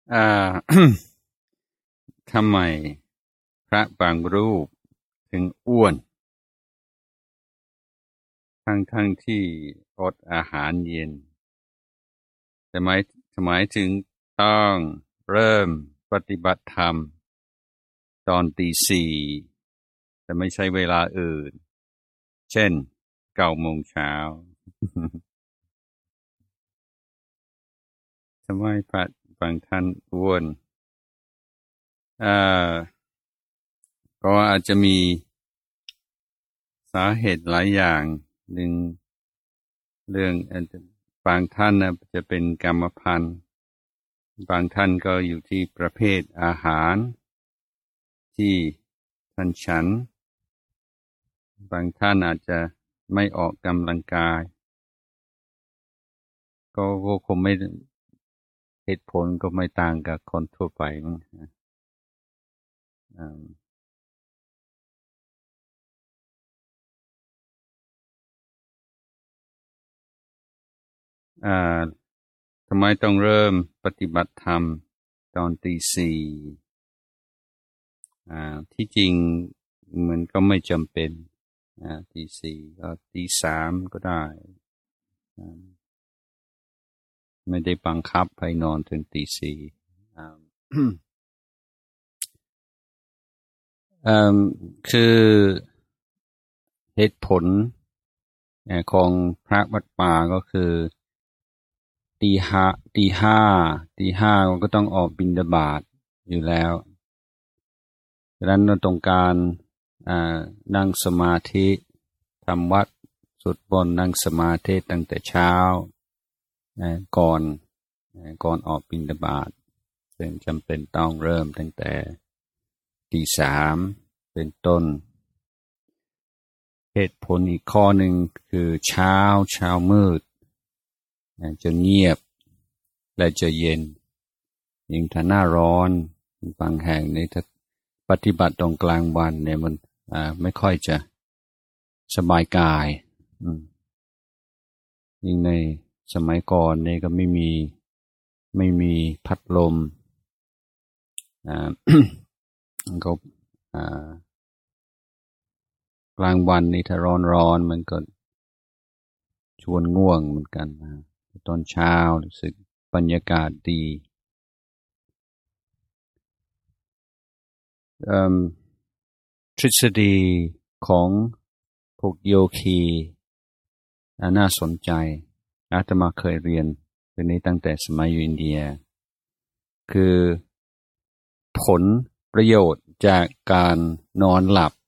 อ่า ทำไมพระบางรูปถึงอ้วนทั้งที่อดอาหารเย็นทำไมถึงต้องเริ่มปฏิบัติธรรมตอนตี 4แต่ไม่ใช่เวลาอื่นเช่น9 โมงเช้า ทำไมพระบางท่านอ้วนอ่าก็อาจจะมีสาเหตุหลายอย่างหนึ่งเรื่องบางท่านนะจะเป็นกรรมพันธุ์บางท่านก็อยู่ที่ประเภทอาหารที่ท่านฉันบางท่านอาจจะไม่ออกกำลังกายก็คงไม่เหตุผลก็ไม่ต่างกับคนทั่วไปมั้งทำไมต้องเริ่มปฏิบัติธรรมตอนตี 4ที่จริงมันก็ไม่จำเป็นตี 4ก็ตี 3ก็ได้ไม่ได้บังคับให้นอนถึงตี 4คือเหตุผลของพระวัดป่าก็คือตี 5ก็ต้องออกบิณฑบาตอยู่แล้วดังนั้นเราต้องการนั่งสมาธิทำวัดสวดมนต์นั่งสมาธิตั้งแต่เช้าก่อนออกบิณฑบาตซึ่งจำเป็นต้องเริ่มตั้งแต่ตี 3เป็นต้นเหตุผลอีกข้อหนึ่งคือเช้ามืดจะเงียบและจะเย็นยิ่งถ้าหน้าร้อนบางแห่งในถ้าปฏิบัติตรงกลางวันเนี่ยมันไม่ค่อยจะสบายกายยิ่งในสมัยก่อนเนี่ยก็ไม่มีพัดลมก็กลางวันนี่ถ้าร้อนมันก็ชวนง่วงเหมือนกันตอนเช้ารู้สึกบรรยากาศดีทฤษฎีของพวกโยคีน่าสนใจอาตมาเคยเรียนเรื่องนี้ตั้งแต่สมัยอยู่อินเดียคือผลประโยชน์จากการนอนหลับ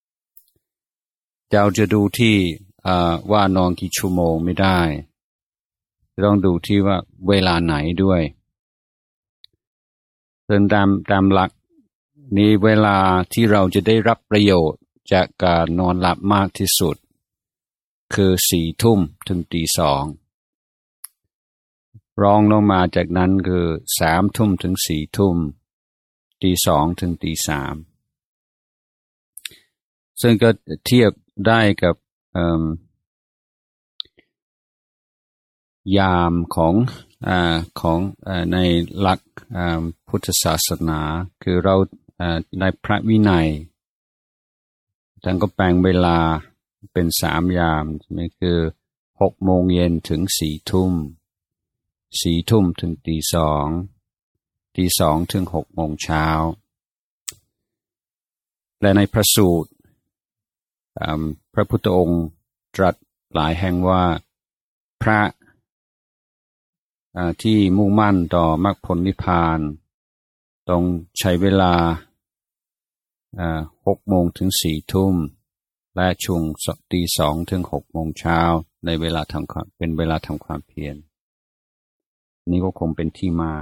เราจะดูที่ว่านอนกี่ชั่วโมงไม่ได้ต้องดูที่ว่าเวลาไหนด้วยซึ่งตามหลักนี้เวลาที่เราจะได้รับประโยชน์จากการนอนหลับมากที่สุดคือ4 ทุ่มถึงตี 2รองลงมาจากนั้นคือ3 ทุ่มถึง4 ทุ่มตี 2ถึงตี 3ซึ่งก็เทียบได้กับยามของในหลักพุทธศาสนาคือเราในพระวินัยท่านก็แบ่งเวลาเป็น3 ยามใช่ไหมคือ6 โมงเย็นถึง4 ทุ่ม4 ทุ่มถึงตี 2ตี 2ถึง6 โมงเช้าและในพระสูตรพระพุทธองค์ตรัสหลายแห่งว่าพระที่มุ่งมั่นต่อมรรคผลนิพพานต้องใช้เวลา6 โมงถึง4 ทุ่มและช่วงตี 2ถึง6 โมงเช้าในเวลาเป็นเวลาทำความเพียรนี่ก็คงเป็นที่มา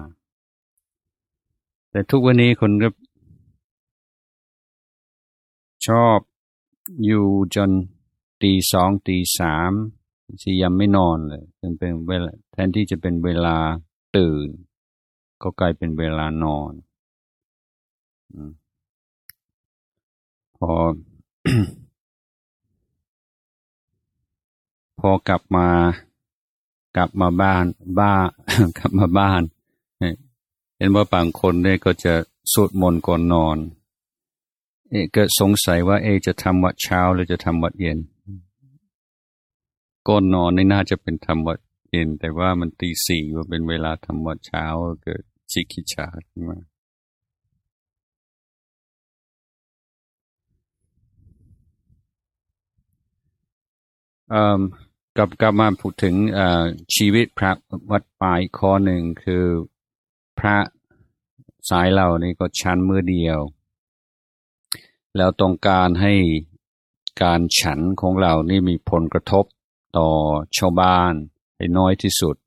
แต่ทุกวันนี้คนก็ชอบอยู่จนตี 2ตี 3ที่ยังไม่นอนเลยจึงเป็นเวลาแทนที่จะเป็นเวลาตื่นก็กลายเป็นเวลานอนพอ พอกลับมาบ้านกลับมาบ้านเห็นว่าบางคนเนี่ยก็จะสวดมนต์ก่อนนอนก็สงสัยว่าจะทำวัดเช้าหรือจะทำวัดเย็นก่อนนอนนี่น่าจะเป็นทำวัดเย็นแต่ว่ามันตี 4ว่าเป็นเวลาทำวัดเช้าเกิดชิคิชาขึ้นมากลับมาพูดถึงชีวิตพระวัดป่าอีกข้อหนึ่งคือพระสายเรานี่ก็ฉันมื้อเดียวแล้วต้องการให้การฉันของเรานี่มีผลกระทบต่อชาวบ้านให้น้อยที่สุด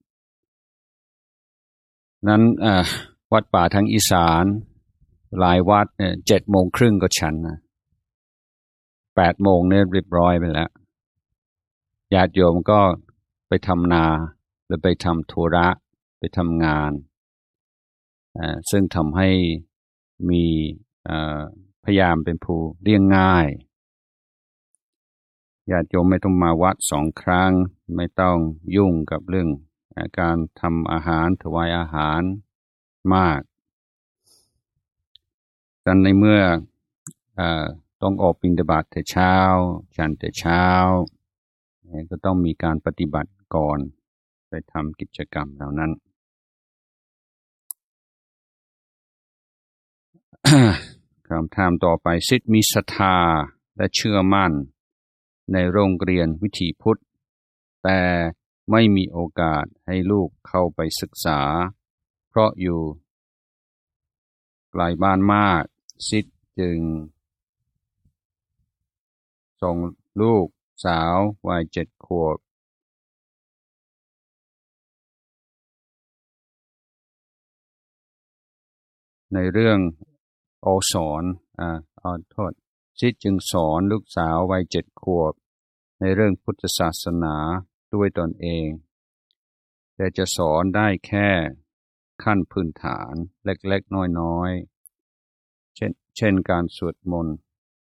นั้นวัดป่าทางอีสานหลายวัดเนี่ย7:30ก็ฉันนะ8:00เนี่ยเรียบร้อยไปแล้วญาติโยมก็ไปทำนาหรือไปทำธุระไปทำงานซึ่งทำให้มีพยายามเป็นผู้เลี้ยงง่ายญาติโยมไม่ต้องมาวัด2 ครั้งไม่ต้องยุ่งกับเรื่องการทำอาหารถวายอาหารมากดังในเมื่อต้องออกบิณฑบาตแต่เช้าฉันแต่เช้าก็ต้องมีการปฏิบัติก่อนไปทำกิจกรรมเหล่านั้น คำถามต่อไปศิษย์มีศรัทธาและเชื่อมั่นในโรงเรียนวิถีพุทธแต่ไม่มีโอกาสให้ลูกเข้าไปศึกษาเพราะอยู่ไกลบ้านมากศิษย์จึงส่งลูกสาววัย7 ขวบในเรื่องสอนโทษศิษย์จึงสอนลูกสาววัย7 ขวบในเรื่องพุทธศาสนาด้วยตนเองแต่จะสอนได้แค่ขั้นพื้นฐานเล็กๆน้อยๆเช่นการสวดมนต์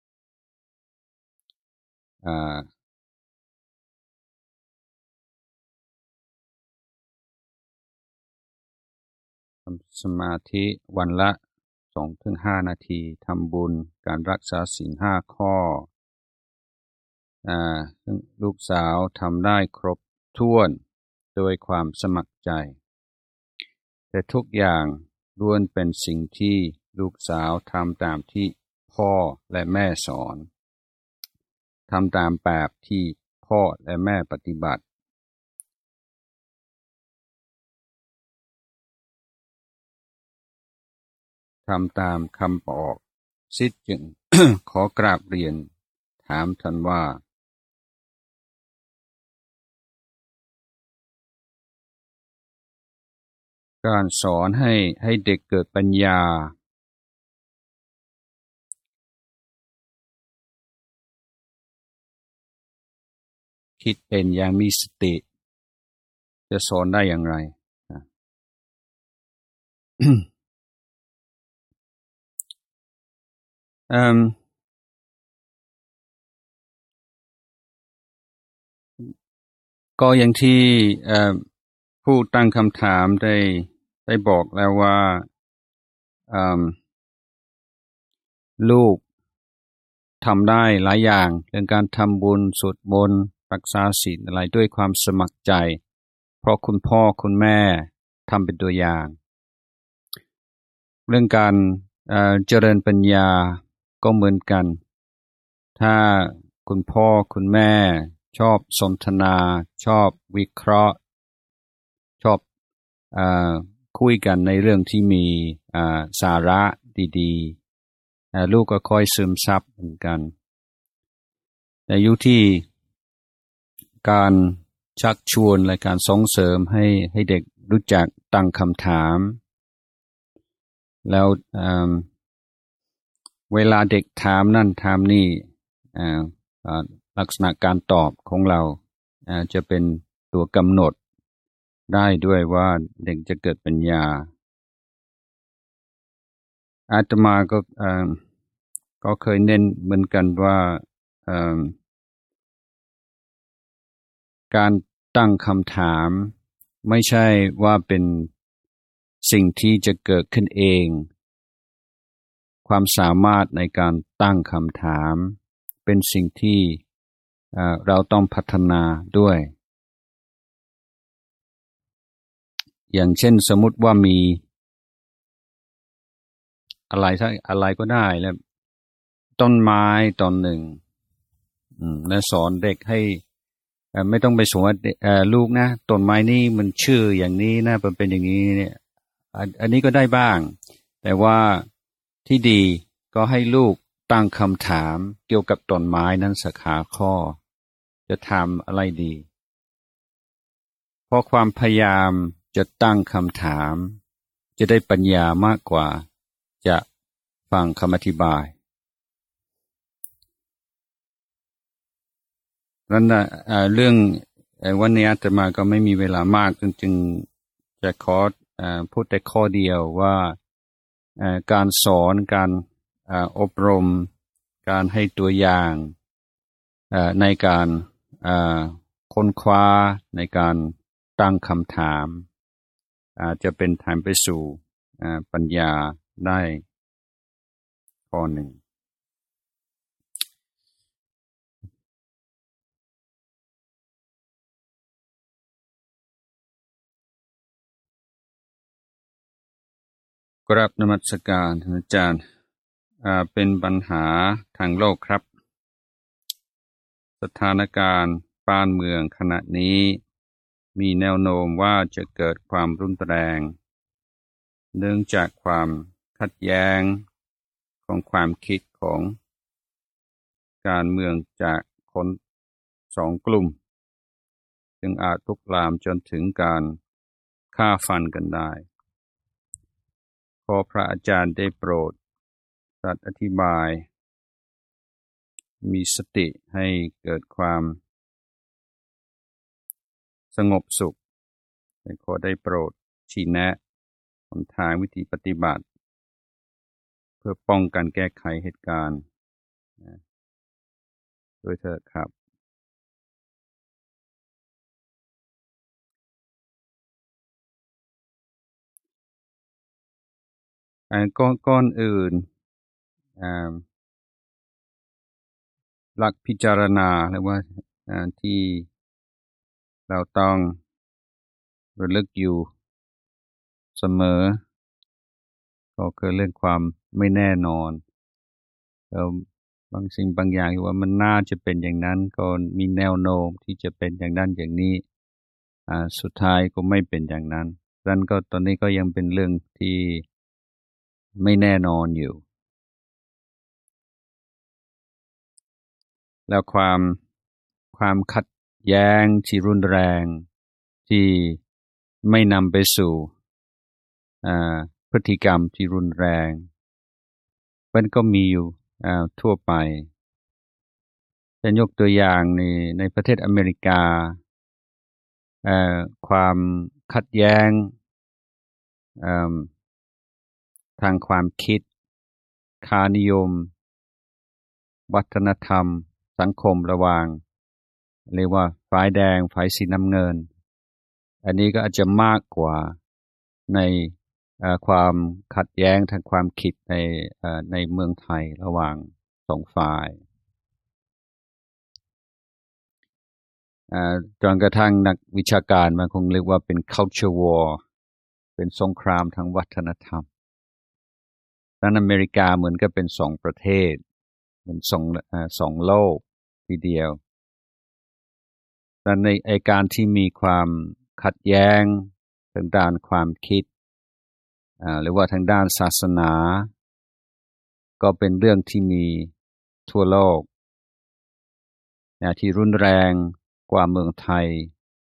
ทำสมาธิวันละ 2-5 นาทีทำบุญการรักษาศีล 5 ข้อซึ่งลูกสาวทำได้ครบถ้วนโดยความสมัครใจแต่ทุกอย่างล้วนเป็นสิ่งที่ลูกสาวทำตามที่พ่อและแม่สอนทำตามแบบที่พ่อและแม่ปฏิบัติทำตามคำบอกศิษย์จึง ขอกราบเรียนถามท่านว่าการสอนให้เด็กเกิดปัญญาคิดเป็นอย่างมีสติจะสอนได้อย่างไรก็อย่างที่ผู้ตั้งคำถามได้บอกแล้วว่าลูกทำได้หลายอย่างเรื่องการทำบุญสวดมนต์รักษาศีลอะไรด้วยความสมัครใจเพราะคุณพ่อคุณแม่ทำเป็นตัวอย่างเรื่องการเจริญปัญญาก็เหมือนกันถ้าคุณพ่อคุณแม่ชอบสนทนาชอบวิเคราะห์ชอบคุยกันในเรื่องที่มีสาระดีๆลูกก็ค่อยซึมซับเหมือนกันแต่อยู่ที่การชักชวนและการส่งเสริมให้เด็กรู้จักตั้งคำถามแล้วเวลาเด็กถามนั่นถามนี่ลักษณะการตอบของเราจะเป็นตัวกำหนดได้ด้วยว่าเด็กจะเกิดปัญญาอาตมาก็เคยเน้นเหมือนกันว่าการตั้งคำถามไม่ใช่ว่าเป็นสิ่งที่จะเกิดขึ้นเองความสามารถในการตั้งคำถามเป็นสิ่งที่เราต้องพัฒนาด้วยอย่างเช่นสมมุติว่ามีอะไรก็ได้แล้วต้นไม้ต้นหนึ่งและสอนเด็กให้ไม่ต้องไปสอนลูกนะต้นไม้นี่มันชื่ออย่างนี้นะมันเป็นอย่างนี้เนี่ยอันนี้ก็ได้บ้างแต่ว่าที่ดีก็ให้ลูกตั้งคำถามเกี่ยวกับต้นไม้นั้นสักหาข้อจะทำอะไรดีเพราะความพยายามจะตั้งคำถามจะได้ปัญญามากกว่าจะฟังคำอธิบายนั้นเรื่องวันนี้อาตมาก็ไม่มีเวลามากจึงจะขอพูดแต่ข้อเดียวว่าการสอนการอบรมการให้ตัวอย่างในการค้นคว้าในการตั้งคำถามจะเป็นทางไปสู่ปัญญาได้ข้อหนึ่งกราบนมัสการท่านอาจารย์เป็นปัญหาทางโลกครับสถานการณ์บ้านเมืองขณะนี้มีแนวโน้มว่าจะเกิดความรุนแรงเนื่องจากความขัดแย้งของความคิดของการเมืองจากคนสองกลุ่มจึงอาจลุกลามจนถึงการฆ่าฟันกันได้ขอพระอาจารย์ได้โปรดตรัสอธิบายมีสติให้เกิดความสงบสุขขอได้โปรดชี้แนะหนทางวิธีปฏิบัติเพื่อป้องกันแก้ไขเหตุการณ์ด้วยเถิดครับก้อนอื่นหลักพิจารณาหรือว่าที่เราต้องระลึกอยู่เสมอก็คือเรื่องความไม่แน่นอนบางสิ่งบางอย่างที่ว่ามันน่าจะเป็นอย่างนั้นก็มีแนวโน้มที่จะเป็นอย่างนั้นอย่างนี้สุดท้ายก็ไม่เป็นอย่างนั้นดังนั้นก็ตอนนี้ก็ยังเป็นเรื่องที่ไม่แน่นอนอยู่แล้วความขัดแย้งที่รุนแรงที่ไม่นำไปสู่พฤติกรรมที่รุนแรงมันก็มีอยู่ทั่วไปจะยกตัวอย่างในประเทศอเมริกาความขัดแย้งทางความคิดค่านิยมวัฒนธรรมสังคมระหว่างเรียกว่าฝ่ายแดงฝ่ายสีน้ำเงินอันนี้ก็อาจจะมากกว่าในความขัดแย้งทางความคิดในเมืองไทยระหว่างสองฝ่ายจนกระทั่งนักวิชาการมันคงเรียกว่าเป็น culture war เป็นสงครามทางวัฒนธรรมด้านอเมริกาเหมือนกับเป็นสองประเทศเหมือนสองโลกทีเดียวแต่ในการที่มีความขัดแย้งทางด้านความคิดหรือว่าทางด้านศาสนาก็เป็นเรื่องที่มีทั่วโลกที่รุนแรงกว่าเมืองไทย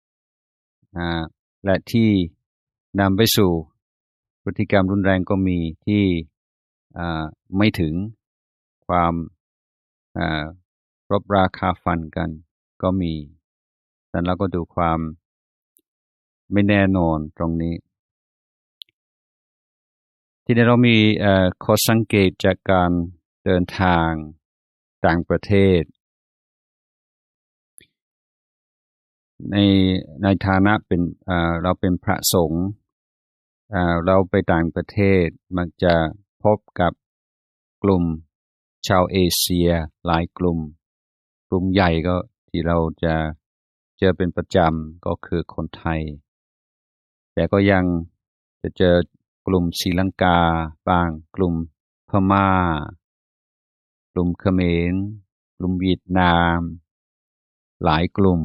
และที่นำไปสู่พฤติกรรมรุนแรงก็มีที่ไม่ถึงความรบราคาฟันกันก็มีแต่เราก็ดูความไม่แน่นอนตรงนี้ที่นี้เรามีข้อสังเกตจากการเดินทางต่างประเทศในฐานะเป็นเราเป็นพระสงฆ์เราไปต่างประเทศมักจะพบกับกลุ่มชาวเอเชียหลายกลุ่มใหญ่ก็ที่เราจะเจอเป็นประจำก็คือคนไทยแต่ก็ยังจะเจอกลุ่มศรีลังกาบ้างกลุ่มพม่ากลุ่มเขมรกลุ่มเวียดนามหลายกลุ่ม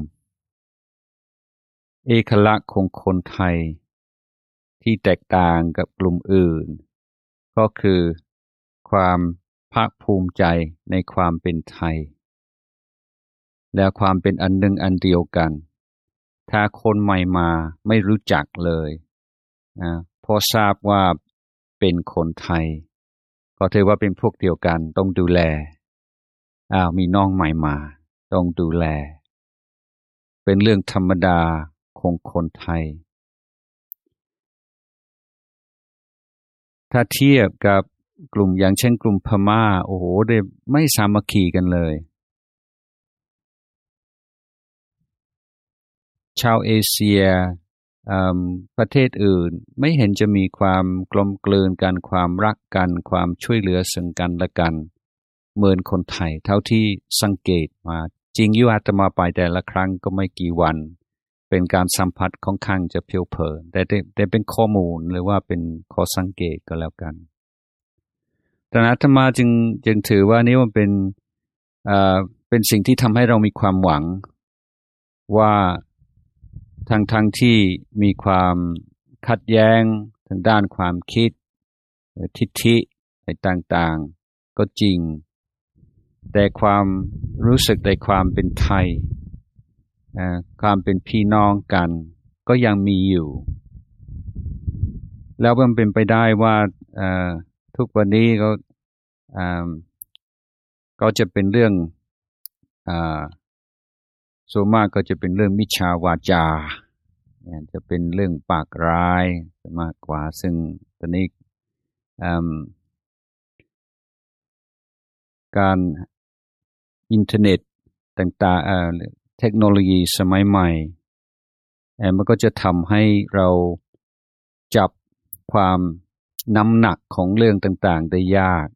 เอกลักษณ์ของคนไทยที่แตกต่างกับกลุ่มอื่นก็คือความภาคภูมิใจในความเป็นไทยและความเป็นอันหนึ่งอันเดียวกันถ้าคนใหม่มาไม่รู้จักเลยนะพอทราบว่าเป็นคนไทยก็ถือว่าเป็นพวกเดียวกันต้องดูแลมีน้องใหม่มาต้องดูแลเป็นเรื่องธรรมดาของคนไทยถ้าเทียบกับกลุ่มอย่างเช่นกลุ่มพม่าโอ้โหได้ไม่สามัคคีกันเลยชาวเอเชียประเทศอื่นไม่เห็นจะมีความกลมกลืนกันความรักกันความช่วยเหลือซึ่งกันและกันเหมือนคนไทยเท่าที่สังเกตมาจริงอยู่อาตมาไปแต่ละครั้งก็ไม่กี่วันเป็นการสัมผัสของข้างจะเพียวเผยแต่เป็นข้อมูลหรือว่าเป็นข้อสังเกตก็แล้วกันแต่อาตมาจึงถือว่านี่มันเป็นสิ่งที่ทำให้เรามีความหวังว่าทั้งที่มีความขัดแย้งทางด้านความคิดทิฏฐิอะไรต่างๆก็จริงแต่ความรู้สึกในความเป็นไทยความเป็นพี่น้องกันก็ยังมีอยู่แล้วมันเป็นไปได้ว่าทุกวันนี้ก็จะเป็นเรื่องส่วนมากก็จะเป็นเรื่องมิจฉาวาจาจะเป็นเรื่องปากร้ายมากกว่าซึ่งตอนนี้การอินเทอร์เน็ตต่างๆเทคโนโลยีสมัยใหม่มันก็จะทำให้เราจับความน้ำหนักของเรื่องต่างๆได้ยาก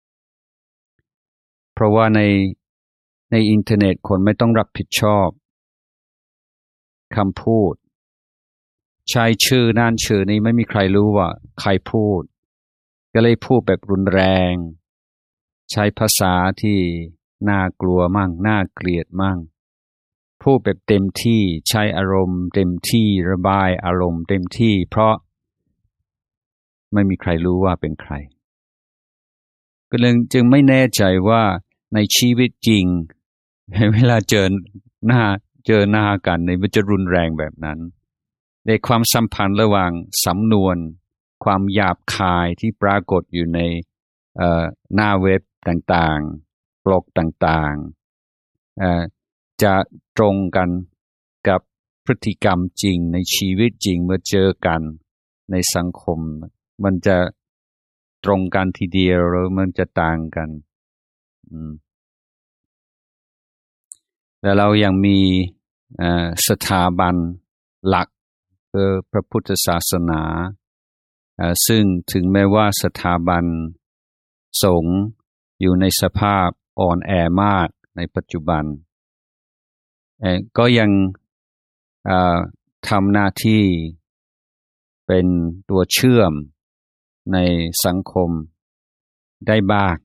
เพราะว่าในอินเทอร์เน็ตคนไม่ต้องรับผิดชอบคำพูดใช้ชื่อนั่นชื่อนี้ไม่มีใครรู้ว่าใครพูดก็เลยพูดแบบรุนแรงใช้ภาษาที่น่ากลัวมั่งน่าเกลียดมั่งพูดแบบเต็มที่ใช้อารมณ์เต็มที่ระบายอารมณ์เต็มที่เพราะไม่มีใครรู้ว่าเป็นใครก็เลยจึงไม่แน่ใจว่าในชีวิตจริงเวลาเจอหน้ากันมันจะรุนแรงแบบนั้นในความสัมพันธ์ระหว่างสำนวนความหยาบคายที่ปรากฏอยู่ในหน้าเว็บต่างๆบล็อกต่างๆจะตรงกันกับพฤติกรรมจริงในชีวิตจริงเมื่อเจอกันในสังคมมันจะตรงกันทีเดียวหรือมันจะต่างกันแล้วเรายังมีสถาบันหลักคือพระพุทธศาสนาซึ่งถึงแม้ว่าสถาบันสงฆ์อยู่ในสภาพอ่อนแอมากในปัจจุบันก็ยังทำหน้าที่เป็นตัวเชื่อมในสังคมได้บ้าง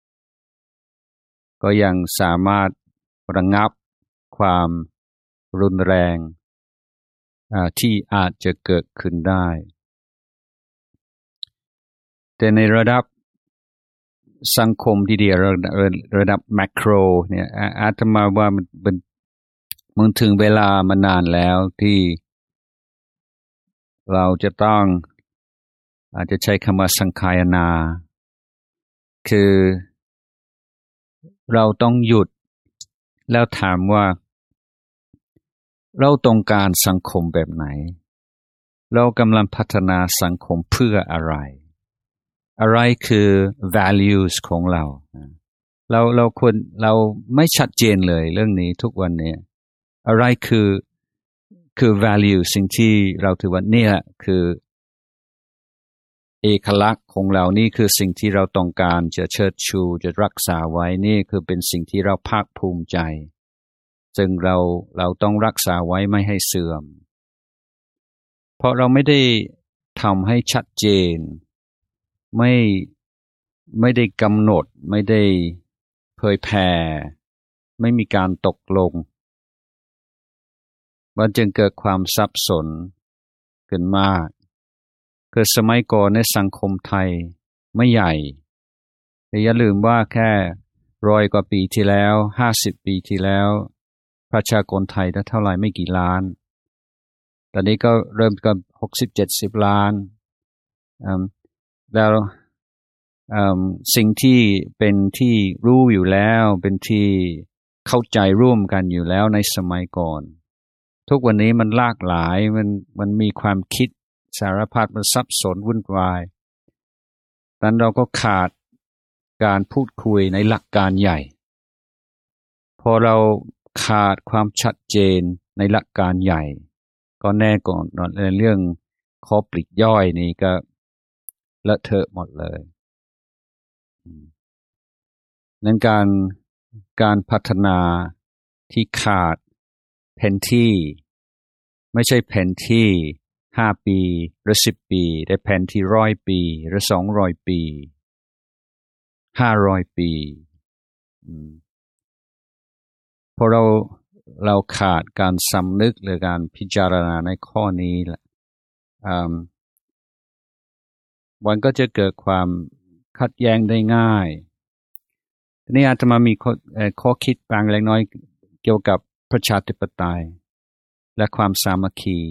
ก็ยังสามารถระงับความรุนแรงที่อาจจะเกิดขึ้นได้แต่ในระดับสังคมที่เดียวระดับแมคโครเนี่ยอาตมาว่ามันถึงเวลามานานแล้วที่เราจะต้องอาจจะใช้คำว่าสังคายนาคือเราต้องหยุดแล้วถามว่าเราต้องการสังคมแบบไหนเรากำลังพัฒนาสังคมเพื่ออะไรคือ values ของเราเราไม่ชัดเจนเลยเรื่องนี้ทุกวันนี้อะไรคือ value สิ่งที่เราถือว่าเนี่ยคือเอกลักษณ์ของเรานี่คือสิ่งที่เราต้องการจะเชิดชูจะรักษาไว้นี่คือเป็นสิ่งที่เราภาคภูมิใจซึ่งเราต้องรักษาไว้ไม่ให้เสื่อมเพราะเราไม่ได้ทำให้ชัดเจนไม่ได้กำหนดไม่ได้เผยแผ่ไม่มีการตกลงมันจึงเกิดความสับสนขึ้นมากคือสมัยก่อนในสังคมไทยไม่ใหญ่แต่อย่าลืมว่าแค่100 กว่าปีที่แล้ว50 ปีที่แล้วประชากรไทยเท่าไหร่ไม่กี่ล้านตอนนี้ก็เริ่มกับ60-70 ล้านแล้วสิ่งที่เป็นที่รู้อยู่แล้วเป็นที่เข้าใจร่วมกันอยู่แล้วในสมัยก่อนทุกวันนี้มันหลากหลายมันมีความคิดสารพัดมันซับซ้อนวุ่นวายดังนั้นเราก็ขาดการพูดคุยในหลักการใหญ่พอเราขาดความชัดเจนในหลักการใหญ่ก็แน่ก่อนในเรื่องข้อปลีกย่อยนี่ก็เลอะเทอะหมดเลยนั้นการพัฒนาที่ขาดแผนที่ไม่ใช่แผนที่5 ปีหรือ10 ปีแต่แผนที่100 ปีหรือ200 ปี500 ปีเพราะเราขาดการสำนึกหรือการพิจารณาในข้อนี้แหละมันก็จะเกิดความขัดแย้งได้ง่ายทีนี้อาตมามีข้อคิดบางเล็กน้อยเกี่ยวกับประชาธิปไตยและความสามัคคี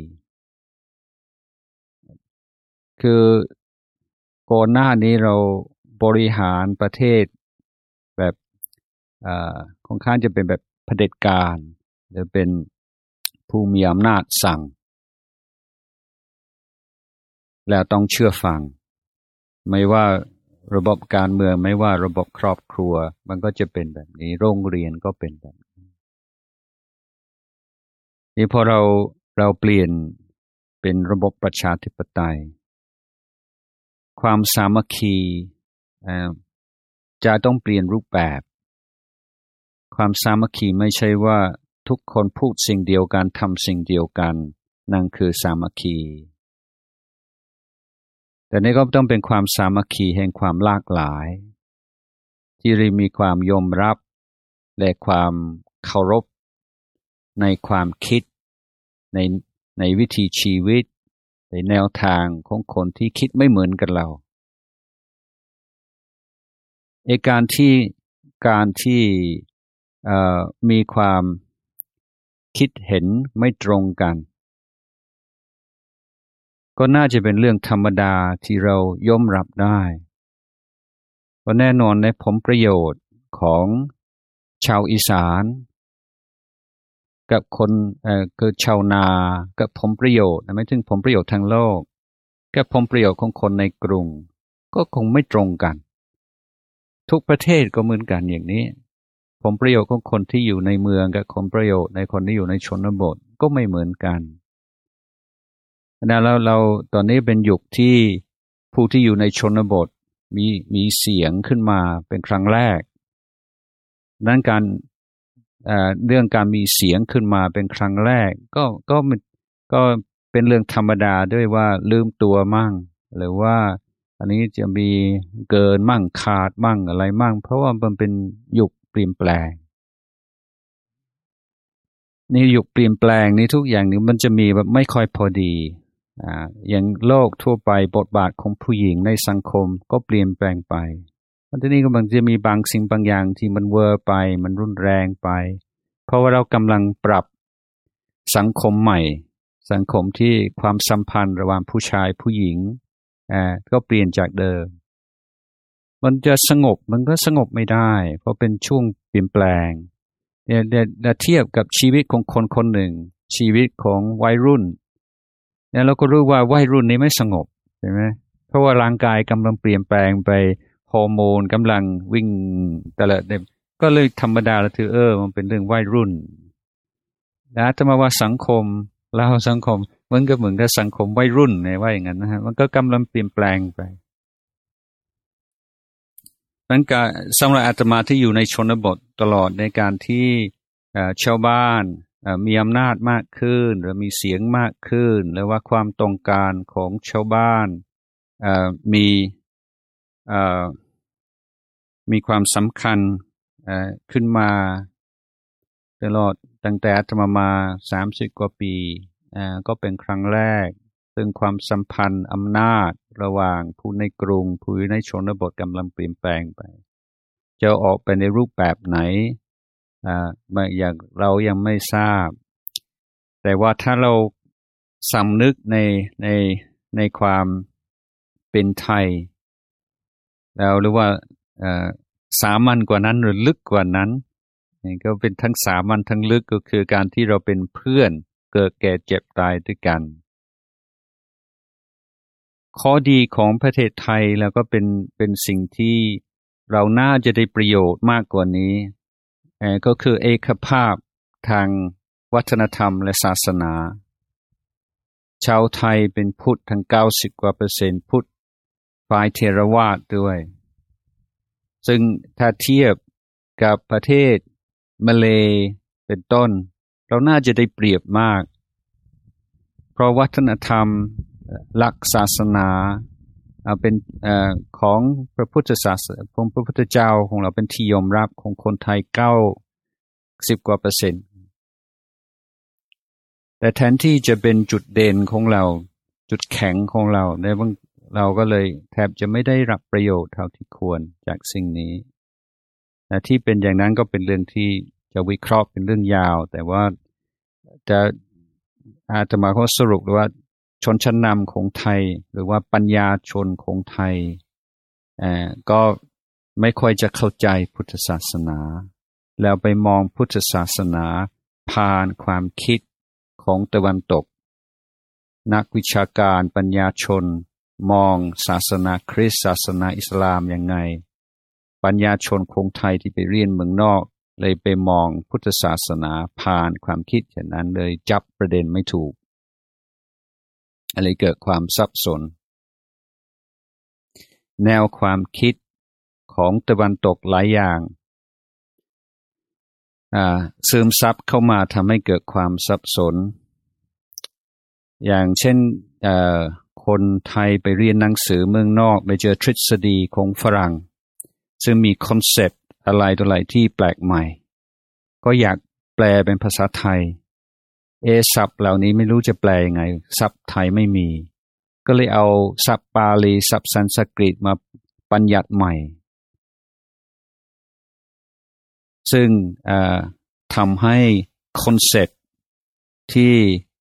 คือก่อนหน้านี้เราบริหารประเทศแบบค่อนข้างจะเป็นแบบเผด็จการหรือเป็นผู้มีอำนาจสั่งแล้วต้องเชื่อฟังไม่ว่าระบบการเมืองไม่ว่าระบบครอบครัวมันก็จะเป็นแบบนี้โรงเรียนก็เป็นแบบนี้นี่พอเราเปลี่ยนเป็นระบบประชาธิปไตยความสามัคคีจะต้องเปลี่ยนรูปแบบความสามัคคีไม่ใช่ว่าทุกคนพูดสิ่งเดียวกันทำสิ่งเดียวกันนั่นคือสามัคคีแต่นี่ก็ต้องเป็นความสามัคคีแห่งความหลากหลายที่มีความยอมรับและความเคารพในความคิดในวิถีชีวิตในแนวทางของคนที่คิดไม่เหมือนกันเราการที่มีความคิดเห็นไม่ตรงกันก็น่าจะเป็นเรื่องธรรมดาที่เรายอมรับได้เพราะแน่นอนในผลประโยชน์ของชาวอีสานกับคนคือชาวนากับผลประโยชน์ไม่ถึงผลประโยชน์ทางโลกกับผลประโยชน์ของคนในกรุงก็คงไม่ตรงกันทุกประเทศก็เหมือนกันอย่างนี้ผลประโยชน์ของคนที่อยู่ในเมืองกับผลประโยชน์ในคนที่อยู่ในชนบทก็ไม่เหมือนกันแล้วเราตอนนี้เป็นยุคที่ผู้ที่อยู่ในชนบทมีเสียงขึ้นมาเป็นครั้งแรกนั้นเรื่องการมีเสียงขึ้นมาเป็นครั้งแรกก็เป็นเรื่องธรรมดาด้วยว่าลืมตัวมั่งหรือว่าอันนี้จะมีเกินมั่งขาดมั่งอะไรมั่งเพราะว่ามันเป็นยุคเปลี่ยนแปลงนี่ยุคเปลี่ยนแปลงนี้ทุกอย่างนี้มันจะมีแบบไม่ค่อยพอดีอย่างโลกทั่วไปบทบาทของผู้หญิงในสังคมก็เปลี่ยนแปลงไปทีนี้ก็มันจะมีบางสิ่งบางอย่างที่มันเวอร์ไปมันรุนแรงไปเพราะว่าเรากำลังปรับสังคมใหม่สังคมที่ความสัมพันธ์ระหว่างผู้ชายผู้หญิงก็เปลี่ยนจากเดิมมันจะสงบมันก็สงบไม่ได้เพราะเป็นช่วงเปลี่ยนแปลงเนี่ยเทียบกับชีวิตของคนคนหนึ่งชีวิตของวัยรุ่นเนี่ยเราก็รู้ว่าวัยรุ่นนี้ไม่สงบใช่ไหมเพราะว่าร่างกายกำลังเปลี่ยนแปลงไปฮอร์โมนกำลังวิ่งแต่ละก็เลยธรรมดาแล้วถือมันเป็นเรื่องวัยรุ่นนะถ้ามาว่าสังคมแล้วสังคมมันก็เหมือนกับสังคมวัยรุ่นเนี่ยว่าอย่างนั้นนะฮะมันก็กำลังเปลี่ยนแปลงไปนั้นการสำหรับอาตมาที่อยู่ในชนบทตลอดในการที่ชาวบ้านมีอำนาจมากขึ้นหรือมีเสียงมากขึ้นหรือว่าความต้องการของชาวบ้านมีความสำคัญขึ้นมาตลอดตั้งแต่อาตมา30 กว่าปีก็เป็นครั้งแรกซึ่งความสัมพันธ์อำนาจระหว่างผู้ในกรุงผู้ในชนบทกำลังเปลี่ยนแปลงไปจะออกไปในรูปแบบไหนอย่างเรายังไม่ทราบแต่ว่าถ้าเราสำนึกในความเป็นไทยแล้วหรือว่าสามัญกว่านั้นหรือลึกกว่านั้นนี่ก็เป็นทั้งสามัญทั้งลึกก็คือการที่เราเป็นเพื่อนเกิดแก่เจ็บตายด้วยกันข้อดีของประเทศไทยแล้วก็เป็นสิ่งที่เราน่าจะได้ประโยชน์มากกว่านี้ก็คือเอกภาพทางวัฒนธรรมและศาสนาชาวไทยเป็นพุทธทั้ง90 กว่า%พุทธฝ่ายเทรวาทด้วยซึ่งถ้าเทียบกับประเทศมาเลย์เป็นต้นเราน่าจะได้เปรียบมากเพราะวัฒนธรรมหลักศาสนาเป็นของพระพุทธศาสนาของพระพุทธเจ้าของเราเป็นที่ยอมรับของคนไทย90 กว่า%แต่แทนที่จะเป็นจุดเด่นของเราจุดแข็งของเราเราก็เลยแทบจะไม่ได้รับประโยชน์เท่าที่ควรจากสิ่งนี้แต่ที่เป็นอย่างนั้นก็เป็นเรื่องที่จะวิเคราะห์เป็นเรื่องยาวแต่ว่าจะอาตมาเขาสรุปว่าชนชั้นนำของไทยหรือว่าปัญญาชนของไทยก็ไม่ค่อยจะเข้าใจพุทธศาสนาแล้วไปมองพุทธศาสนาผ่านความคิดของตะวันตกนักวิชาการปัญญาชนมองศาสนาคริสต์ศาสนาอิสลามยังไงปัญญาชนของไทยที่ไปเรียนเมืองนอกเลยไปมองพุทธศาสนาผ่านความคิดอย่างนั้นเลยจับประเด็นไม่ถูกอะไรเกิดความสับสนแนวความคิดของตะวันตกหลายอย่างซึมซับเข้ามาทำให้เกิดความสับสนอย่างเช่นคนไทยไปเรียนหนังสือเมืองนอกไปเจอทฤษฎีของฝรั่งซึ่งมีคอนเซปต์อะไรต่ออะไรที่แปลกใหม่ก็อยากแปลเป็นภาษาไทยศัพท์เหล่านี้ไม่รู้จะแปลยังไงศัพท์ไทยไม่มีก็เลยเอาศัพท์ปาลีศัพท์สันสกฤตมาบัญญัติใหม่ซึ่งทำให้คอนเซปต์ที่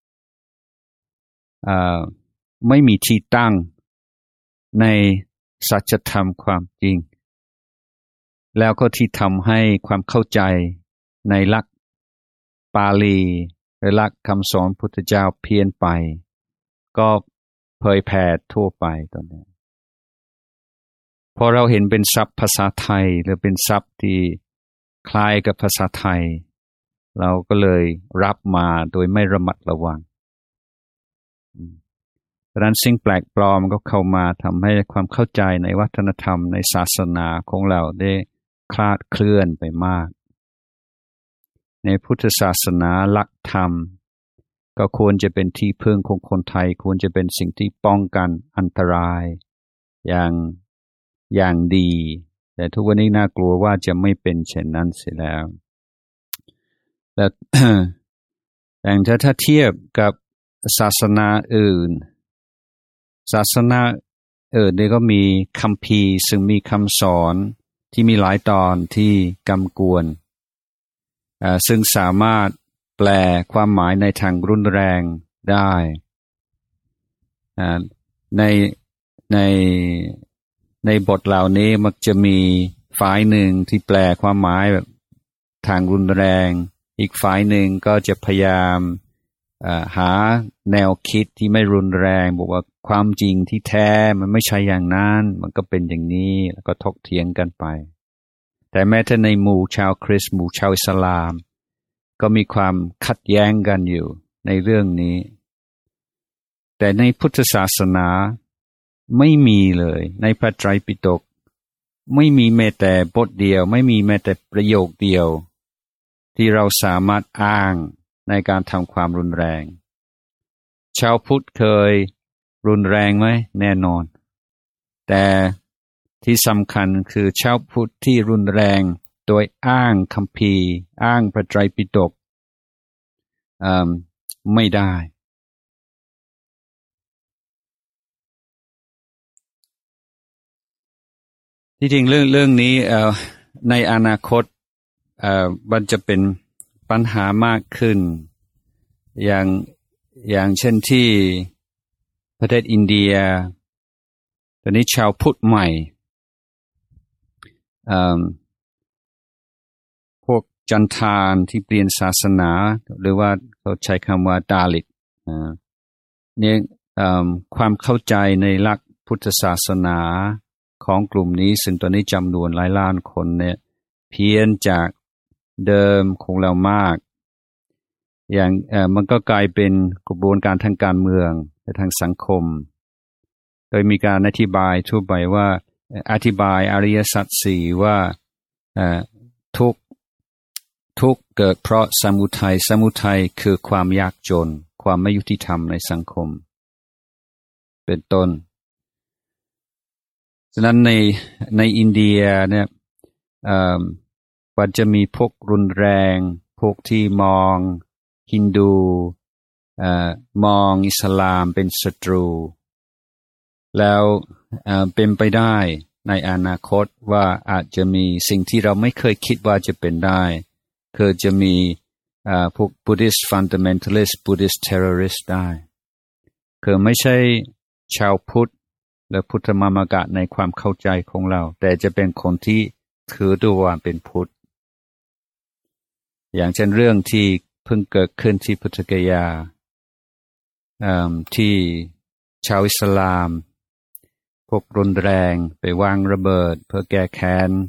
ไม่มีที่ตั้งในสัจธรรมความจริงแล้วก็ที่ทำให้ความเข้าใจในหลักปาลีหรือหลักคำสอนพุทธเจ้าเพี้ยนไปก็เผยแผ่ทั่วไปตอนนี้พอเราเห็นเป็นศัพท์ภาษาไทยหรือเป็นศัพท์ที่คล้ายกับภาษาไทยเราก็เลยรับมาโดยไม่ระมัดระวังดังนั้นสิ่งแปลกปลอมก็เข้ามาทำให้ความเข้าใจในวัฒนธรรมในศาสนาของเราได้คลาดเคลื่อนไปมากในพุทธศาสนาหลักธรรมก็ควรจะเป็นที่พึ่งของคนไทยควรจะเป็นสิ่งที่ป้องกันอันตรายอย่างดีแต่ทุกวันนี้น่ากลัวว่าจะไม่เป็นเช่นนั้นเสียแล้วแต่ แต่ถ้าเทียบกับศาสนาอื่นศาสนานี่ก็มีคัมภีร์ซึ่งมีคำสอนที่มีหลายตอนที่กำกวมซึ่งสามารถแปลความหมายในทางรุนแรงได้ในบทเหล่านี้มักจะมีฝ่ายหนึ่งที่แปลความหมายแบบทางรุนแรงอีกฝ่ายหนึ่งก็จะพยายามหาแนวคิดที่ไม่รุนแรงบอกว่าความจริงที่แท้มันไม่ใช่อย่างนั้นมันก็เป็นอย่างนี้แล้วก็ถกเถียงกันไปแต่แม้แต่ในหมู่ชาวคริสต์หมู่ชาวอิสลามก็มีความขัดแย้งกันอยู่ในเรื่องนี้แต่ในพุทธศาสนาไม่มีเลยในพระไตรปิฎกไม่มีแม้แต่บทเดียวไม่มีแม้แต่ประโยคเดียวที่เราสามารถอ้างในการทำความรุนแรงชาวพุทธเคยรุนแรงไหมแน่นอนแต่ที่สำคัญคือชาวพุทธที่รุนแรงโดยอ้างคัมภีร์อ้างพระไตรปิฎกไม่ได้ที่จริงเรื่องนี้ในอนาคตมันจะเป็นปัญหามากขึ้นอย่างเช่นที่ประเทศอินเดียตอนนี้ชาวพุทธใหม่พวกจันทานที่เปลี่ยนศาสนาหรือว่าเขาใช้คำว่าดาลิตเนี่ยความเข้าใจในหลักพุทธศาสนาของกลุ่มนี้ซึ่งตอนนี้จำนวนหลายล้านคนเนี่ยเพี้ยนจากเดิมของเรามากอย่างมันก็กลายเป็นกระบวนการทางการเมืองและทางสังคมโดยมีการอธิบายทั่วไปว่าอธิบายอริยสัจสี่ว่าทุกเกิดเพราะสมุทัยคือความยากจนความไม่ยุติธรรมในสังคมเป็นต้นฉะนั้นในอินเดียเนี่ยมันจะมีพวกรุนแรงพวกที่มองฮินดูมองอิสลามเป็นศัตรูแล้วเป็นไปได้ในอนาคตว่าอาจจะมีสิ่งที่เราไม่เคยคิดว่าจะเป็นได้คือจะมีพวก Buddhist fundamentalist Buddhist terrorist ได้คือไม่ใช่ชาวพุทธและพุทธมามกะในความเข้าใจของเราแต่จะเป็นคนที่ถือตัวว่าเป็นพุทธอย่างเช่นเรื่องที่เพิ่งเกิดขึ้นที่พุทธกยาที่ชาวอิสลามพวกรุนแรงไปวางระเบิดเพื่อแก้แค้น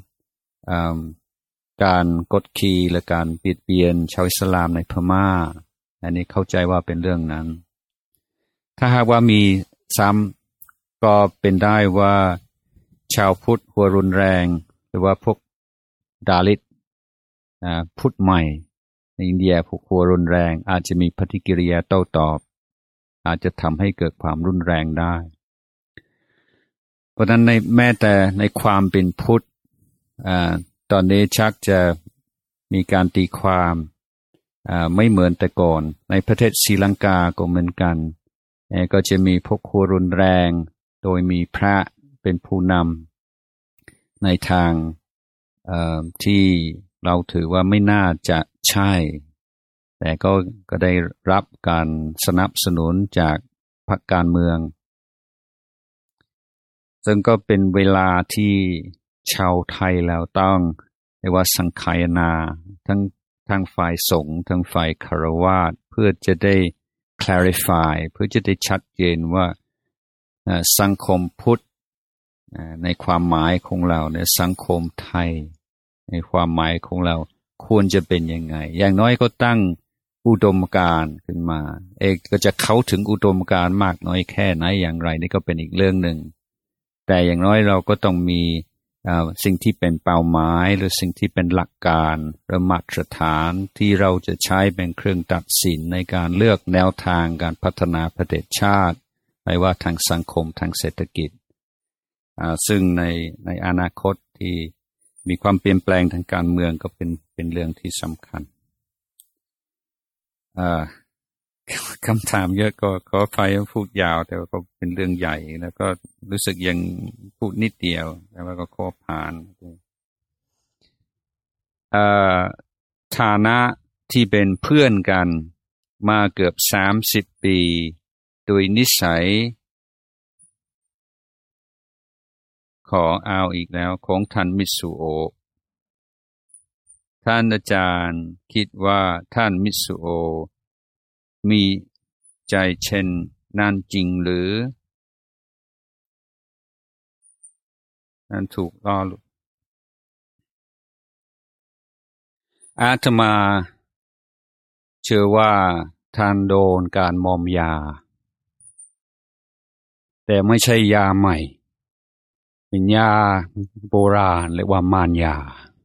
การกดขี่และการเบียดเบียนชาวอิสลามในพม่าอันนี้เข้าใจว่าเป็นเรื่องนั้นถ้าหากว่ามีซ้ำก็เป็นได้ว่าชาวพุทธหัวรุนแรงหรือว่าพวกดาลิตพุทธใหม่ในอินเดียพวกหัวรุนแรงอาจจะมีปฏิกิริยาโต้ตอบอาจจะทำให้เกิดความรุนแรงได้เพราะฉะนั้นแม้แต่ในความเป็นพุทธตอนนี้ชักจะมีการตีความไม่เหมือนแต่ก่อนในประเทศศรีลังกาก็เหมือนกันก็จะมีพวกหัวรุนแรงโดยมีพระเป็นผู้นำในทางที่เราถือว่าไม่น่าจะใช่แต่ก็ได้รับการสนับสนุนจากพรรคการเมืองซึ่งก็เป็นเวลาที่ชาวไทยแล้วต้องเรียกว่าสังคายนาทั้งฝ่ายสงฆ์ทั้งฝ่ายคฤหัสถ์เพื่อจะได้ clarify เพื่อจะได้ชัดเจนว่าสังคมพุทธในความหมายของเราในสังคมไทยในความหมายของเราควรจะเป็นยังไงอย่างน้อยก็ตั้งอุดมการณ์ขึ้นมาก็จะเข้าถึงอุดมการณ์มากน้อยแค่ไหนอย่างไรนี่ก็เป็นอีกเรื่องหนึ่งแต่อย่างน้อยเราก็ต้องมีสิ่งที่เป็นเป้าหมายหรือสิ่งที่เป็นหลักการหรือมาตรฐานที่เราจะใช้เป็นเครื่องตัดสินในการเลือกแนวทางการพัฒนาประเทศชาติไม่ว่าทางสังคมทางเศรษฐกิจซึ่งในอนาคตที่มีความเปลี่ยนแปลงทางการเมืองก็เป็นเรื่องที่สำคัญคำถามเยอะก็ขออภัยพูดยาวแต่ก็เป็นเรื่องใหญ่แล้วก็รู้สึกยังพูดนิดเดียวแต่ว่าก็ขอผ่านฐานะที่เป็นเพื่อนกันมาเกือบ30 ปีโดยนิสัยขอเอาอีกแล้วของท่านมิตสุโอะท่านอาจารย์คิดว่าท่านมิตสุโอะมีใจเช่นนั้นจริงหรือนั้นถูกล้ออาตมาเชื่อว่าท่านโดนการมอมยาแต่ไม่ใช่ยาใหม่เป็นยาโบราณเรียกว่ามารยา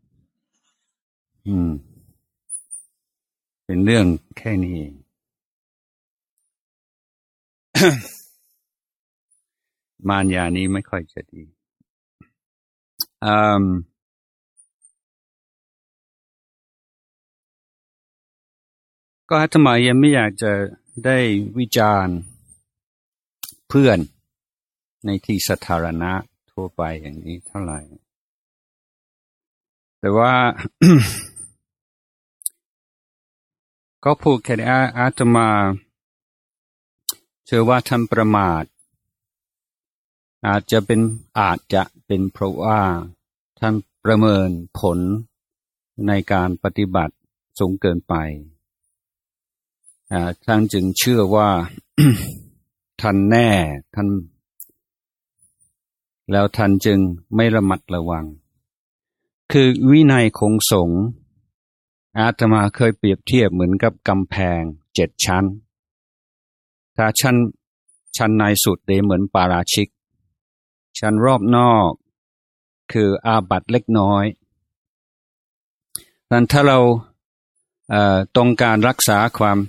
เป็นเรื่องแค่นี้เอง มารยานี้ไม่ค่อยจะดีก็อาตมายังไม่อยากจะได้วิจารณ์เพื่อนในที่สาธารณะทั่วไปอย่างนี้เท่าไหร่แต่ว่า ก็พูดแค่นี้อาตมาเชื่อว่าท่านประมาทอาจจะเป็นเพราะว่าท่านประเมินผลในการปฏิบัติสูงเกินไปท่านจึงเชื่อว่า ท่านแน่ท่านแล้วท่านจึงไม่ระมัดระวังคือวินัยของสงฆ์อาตมาเคยเปรียบเทียบเหมือนกับกำแพง7 ชั้นถ้าชั้นในสุดเหมือนปาราชิกชั้นรอบนอกคืออาบัติเล็กน้อยนั้นถ้าเราต้องการรักษา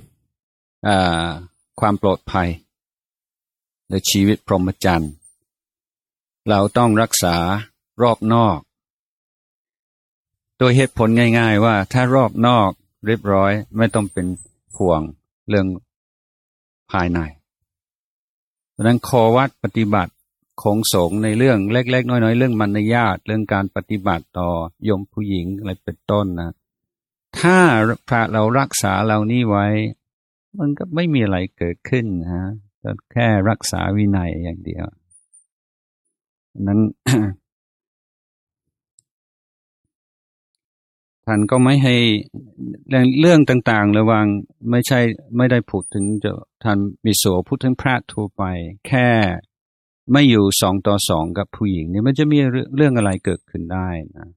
ความปลอดภัยในชีวิตพรหมจรรย์เราต้องรักษารอบนอกโดยเหตุผลง่ายๆว่าถ้ารอบนอกเรียบร้อยไม่ต้องเป็นห่วงเรื่องภายในดังนั้นข้อวัดปฏิบัติของสงฆ์ในเรื่องเล็กๆน้อยๆเรื่องมารยาทเรื่องการปฏิบัติต่อโยมผู้หญิงอะไรเป็นต้นนะถ้าพระเรารักษาเหล่านี้ไว้มันก็ไม่มีอะไรเกิดขึ้นนะก็แค่รักษาวินัยอย่างเดียวนั้น ท่านก็ไม่ให้เรื่องต่างๆระวังไม่ได้พูดถึงจะท่านมีโสพูดถึงพระทั่วไปแค่ไม่อยู่2 ต่อ 2กับผู้หญิงนี่มันจะมีเรื่องอะไรเกิดขึ้นได้นะ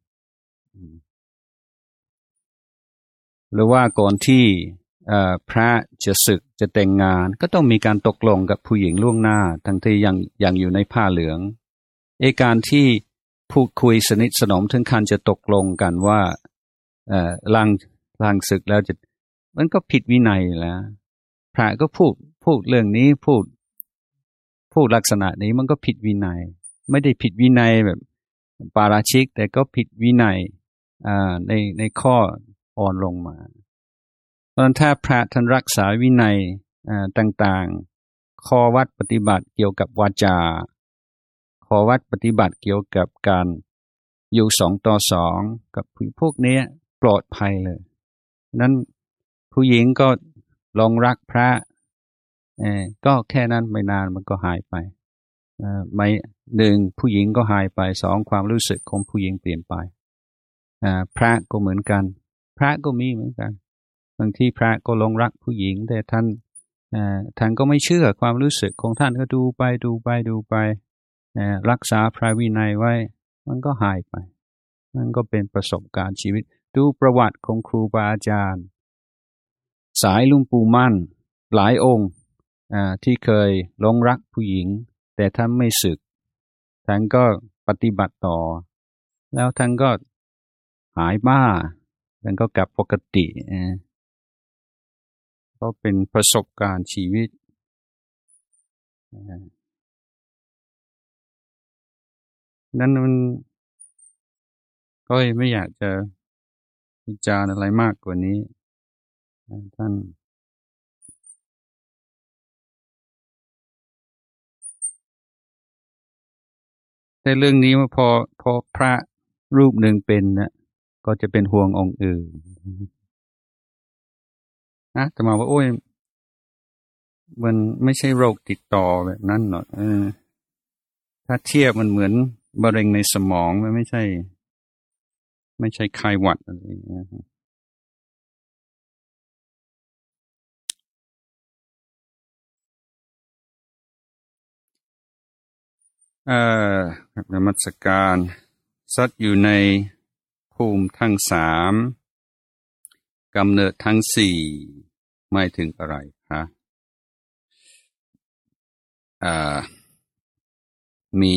หรือว่าก่อนที่พระจะศึกจะแต่งงานก็ต้องมีการตกลงกับผู้หญิงล่วงหน้าทั้งที่ยังอยู่ในผ้าเหลืองการที่พูดคุยสนิทสนมถึงขั้นจะตกลงกันว่าหลังศึกแล้วมันก็ผิดวินัยแล้วพระก็พูดเรื่องนี้พูดลักษณะนี้มันก็ผิดวินัยไม่ได้ผิดวินัยแบบปาราชิกแต่ก็ผิดวินัยในข้ออ่อนลงมาเพราะฉะนั้นถ้าพระท่านรักษาวินัยต่างๆข้อวัดปฏิบัติเกี่ยวกับวาจาข้อวัดปฏิบัติเกี่ยวกับการอยู่2 ต่อ 2กับพวกนี้ปลอดภัยเลยนั้นผู้หญิงก็ลองรักพระก็แค่นั้นไม่นานมันก็หายไปไม่1ผู้หญิงก็หายไป2ความรู้สึกของผู้หญิงเปลี่ยนไปพระก็เหมือนกันพระก็มีเหมือนกันบางทีพระก็ลงรักผู้หญิงแต่ท่านก็ไม่เชื่อความรู้สึกของท่านก็ดูไปรักษาพระวินัยไว้มันก็หายไปมันก็เป็นประสบการณ์ชีวิตดูประวัติของครูบาอาจารย์สายหลวงปู่มั่นหลายองค์ที่เคยหลงรักผู้หญิงแต่ท่านไม่สึกท่านก็ปฏิบัติต่อแล้วท่านก็หายบ้าท่านก็กลับปกติก็เป็นประสบการณ์ชีวิตนั้นมันก็ไม่อยากจะวิจารณ์อะไรมากกว่านี้ท่านแต่เรื่องนี้ว่าพอพระรูปหนึ่งเป็นนะก็จะเป็นห่วงองค์อื่นนะแต่มาว่าโอ้ยมันไม่ใช่โรคติดต่อแบบนั้นหรอกถ้าเทียบมันเหมือนมะเร็งในสมองมันไม่ใช่ไข้หวัดอะไรอย่างเงี้ยนมัสการสัตว์อยู่ในภูมิทั้ง3กำเนิดทั้ง4ไม่ถึงอะไรคะมี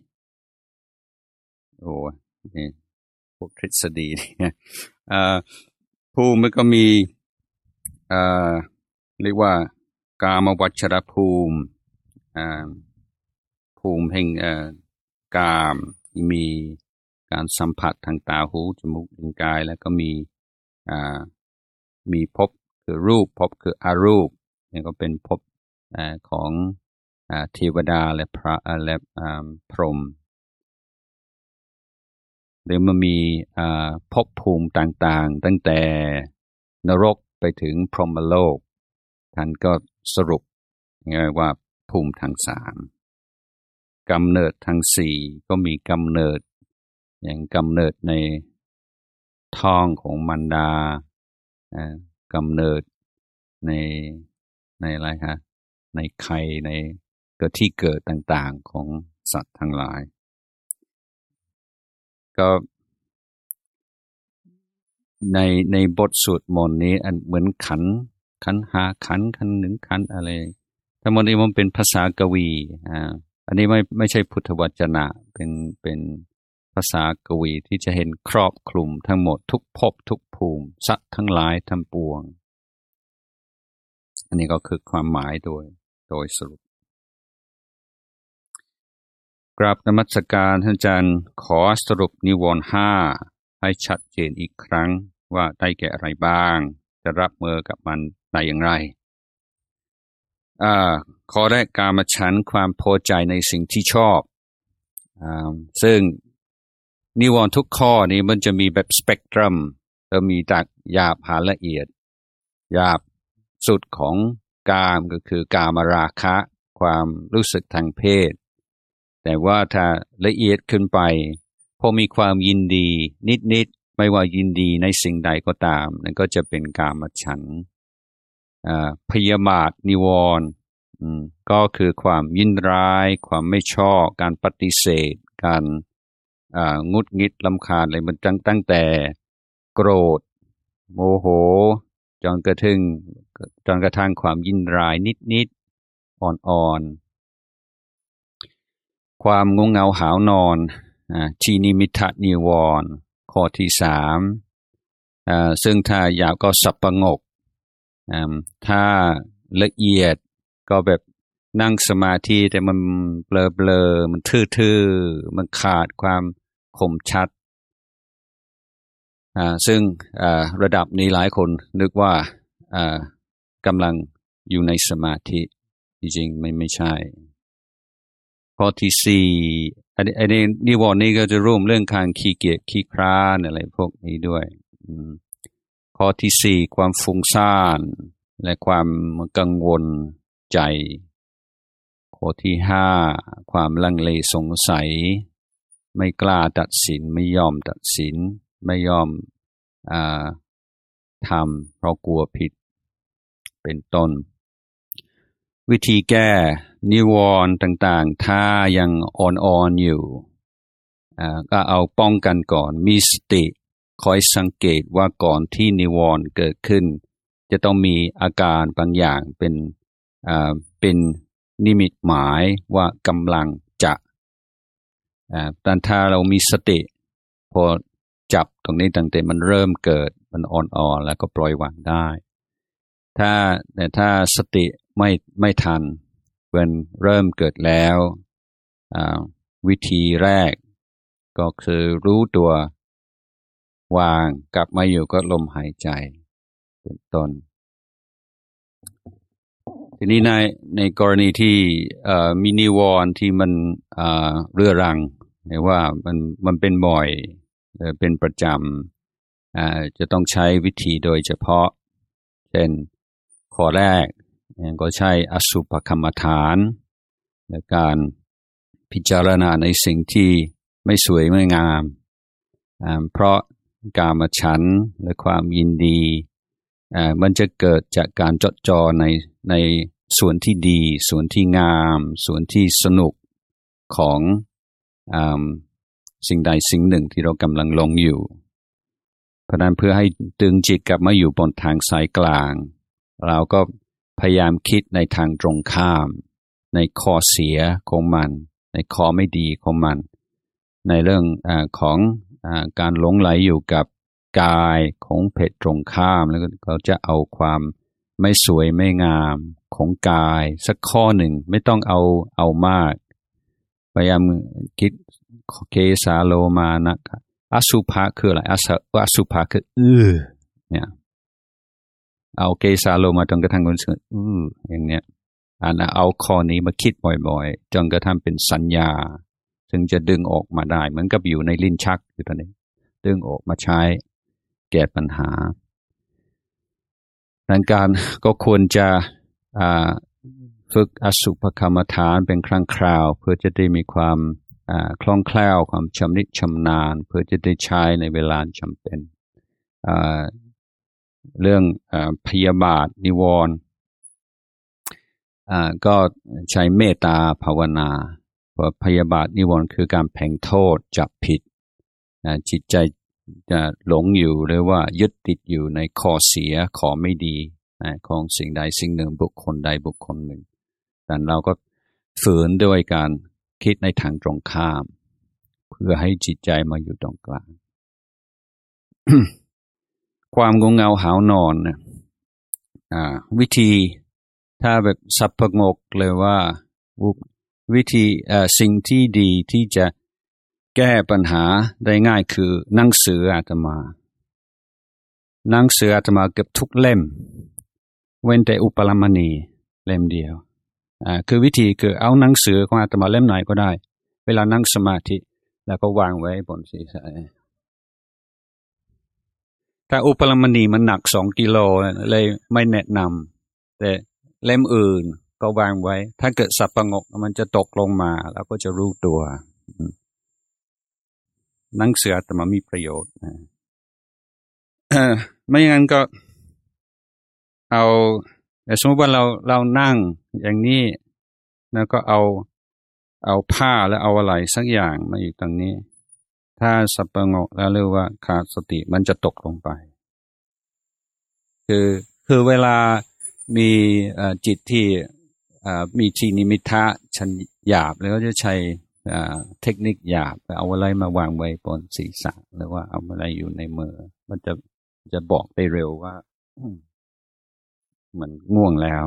โอ้นี่พวกทฤษฎีเนี่ยภูมิมันก็มีเรียกว่ากามวัชรภูมิภูมิแห่งกามมีการสัมผัสทางตาหูจมูกลิ้นกายแล้วก็มีภพคือรูปภพคืออรูปนี่ก็เป็นภพของเทวดาและพระและพรหมหรือมันมีภพภูมิต่างๆตั้งแต่นรกไปถึงพรหมโลกท่านก็สรุปว่าภูมิทั้งสามกำเนิดทั้งสี่ก็มีกำเนิดอย่างกำเนิดในท้องของมารดากำเนิดในอะไรคะในไข่ในที่เกิดต่างๆของสัตว์ทั้งหลายก็ในบทสวดมนต์นี้อันเหมือนขันหาขันหนึ่งขันอะไรทั้งหมดนี้มันเป็นภาษากวีอันนี้ไม่ใช่พุทธวจนะเป็นภาษากวีที่จะเห็นครอบคลุมทั้งหมดทุกภพทุกภูมิสัตว์ทั้งหลายทั้งปวงอันนี้ก็คือความหมายโดยสรุปกราบนมัสการท่านอาจารย์ขอสรุปนิวรณ์5ให้ชัดเจนอีกครั้งว่าได้แก่อะไรบ้างจะรับมือกับมันได้อย่างไรข้อแรกกามฉันท์ความพอใจในสิ่งที่ชอบซึ่งนิวรณ์ทุกข้อนี้มันจะมีแบบสเปกตรัมจะมีจากหยาบหาละเอียดหยาบสุดของกามก็คือกามราคะความรู้สึกทางเพศแต่ว่าถ้าละเอียดขึ้นไปพอมีความยินดีนิดๆไม่ว่ายินดีในสิ่งใดก็ตามนั่นก็จะเป็นกามฉันท์พยาบาทนิวรณ์ก็คือความยินร้ายความไม่ชอบการปฏิเสธการงุดงิดรำคาญอะไรมันตั้งแต่โกรธโมโหจนกระทั่งความยินร้ายนิดๆอ่อนๆความงงเงาหาวนอนทีนิมิทะนิวรณ์ข้อที่3ซึ่งถ้าหยาบก็สับประงกถ้าละเอียดก็แบบนั่งสมาธิแต่มันเบลอมันทื่อๆมันขาดความคมชัดซึ่งระดับนี้หลายคนนึกว่ากำลังอยู่ในสมาธิจริงๆไม่ใช่ข้อที่4อันนี้นิวรณ์นี้ก็จะร่วมเรื่องการขี้เกียจขี้คร้านอะไรพวกนี้ด้วยข้อที่4ความฟุ้งซ่านและความกังวลใจข้อที่5ความลังเลสงสัยไม่กล้าตัดสินไม่ยอมตัดสินไม่ยอมทำเพราะกลัวผิดเป็นต้นวิธีแก้นิวรณ์ต่างๆถ้ายังอ่อนๆอยู่ก็เอาป้องกันก่อนมีสติคอยสังเกตว่าก่อนที่นิวรณ์เกิดขึ้นจะต้องมีอาการบางอย่างเป็นนิมิตหมายว่ากำลังจะแต่ถ้าเรามีสติพอจับตรงนี้ตั้งแต่มันเริ่มเกิดมันอ่อนๆแล้วก็ปล่อยวางได้แต่ถ้าสติไม่ทันwhenเริ่มเกิดแล้ววิธีแรกก็คือรู้ตัววางกลับมาอยู่ก็ลมหายใจเป็นต้นทีนี้ในกรณีที่มีนิวรณ์ที่มันเรื้อรังหรือว่ามันเป็นบ่อยเป็นประจำจะต้องใช้วิธีโดยเฉพาะเช่นข้อแรกก็ใช้อสุภกรรมฐานในการพิจารณาในสิ่งที่ไม่สวยไม่งามเพราะกามฉันท์และความยินดีมันจะเกิดจากการจดจ่อในส่วนที่ดีส่วนที่งามส่วนที่สนุกของสิ่งใดสิ่งหนึ่งที่เรากำลังลงอยู่เพราะนั้นเพื่อให้ดึงจิตกลับมาอยู่บนทางสายกลางเราก็พยายามคิดในทางตรงข้ามในข้อเสียของมันในข้อไม่ดีของมันในเรื่องของการหลงไหลอยู่กับกายของเพศตรงข้ามแล้วก็เขาจะเอาความไม่สวยไม่งามของกายสักข้อหนึ่งไม่ต้องเอามากพยายามคิดเกสาโลมานะอสุภะคืออะไรอสุภะคือเนี่ยเอาเกสาโลมาจนกระทั่งคนสึกอย่างเนี้ยเอาข้อนี้มาคิดบ่อยๆจนกระทั่งเป็นสัญญาซึ่งจะดึงออกมาได้เหมือนกับอยู่ในลิ้นชักอยู่ตอนนี้ดึงออกมาใช้แก้ปัญหาดังการก็ควรจะฝึกอสุภกรรมฐานเป็นครั้งคราวเพื่อจะได้มีความคล่องแคล่วความชำนิชำนาญเพื่อจะได้ใช้ในเวลาจำเป็นเรื่องพยาบาทนิวรณ์ก็ใช้เมตตาภาวนาเพราะพยาบาทนิวรณ์คือการแผงโทษจับผิดจิตใจจะหลงอยู่หรือว่ายึดติดอยู่ในข้อเสียข้อไม่ดีของสิ่งใดสิ่งหนึ่งบุคคลใดบุคคลหนึ่งแต่เราก็ฝืนด้วยการคิดในทางตรงข้ามเพื่อให้จิตใจมาอยู่ตรงกลาง ความงงเงาหาวนอนวิธีถ้าแบบสับประงกเลยว่าวิธีสิ่งที่ดีที่จะแก้ปัญหาได้ง่ายคือหนังสืออาตมาเกือบทุกเล่มเว้นแต่อุปรมณีเล่มเดียวคือวิธีคือเอาหนังสือของอาตมาเล่มไหนก็ได้เวลานั่งสมาธิแล้วก็วางไว้บนศีรษะถ้าอุปรมณีมันหนัก2 กิโลเลยไม่แนะนำแต่เล่มอื่นก็วางไว้ถ้าเกิดสับประงกมันจะตกลงมาแล้วก็จะรู้ตัวหนังสืออาตมามีประโยชน์ไม่อย่างนั้นก็เอาสมมติว่าเรานั่งอย่างนี้แล้วก็เอาผ้าแล้วเอาอะไรสักอย่างมาอยู่ตรงนี้ถ้าสับประงกแล้วเรียกว่าขาดสติมันจะตกลงไปคือเวลามีจิตที่มีทีนิมิทะชั้นหยาบแล้วก็จะใช้เทคนิคหยาบเอาอะไรมาวางไว้บนศีรษะหรือว่าเอาอะไรอยู่ในมือมันจะบอกได้เร็วว่ามันง่วงแล้ว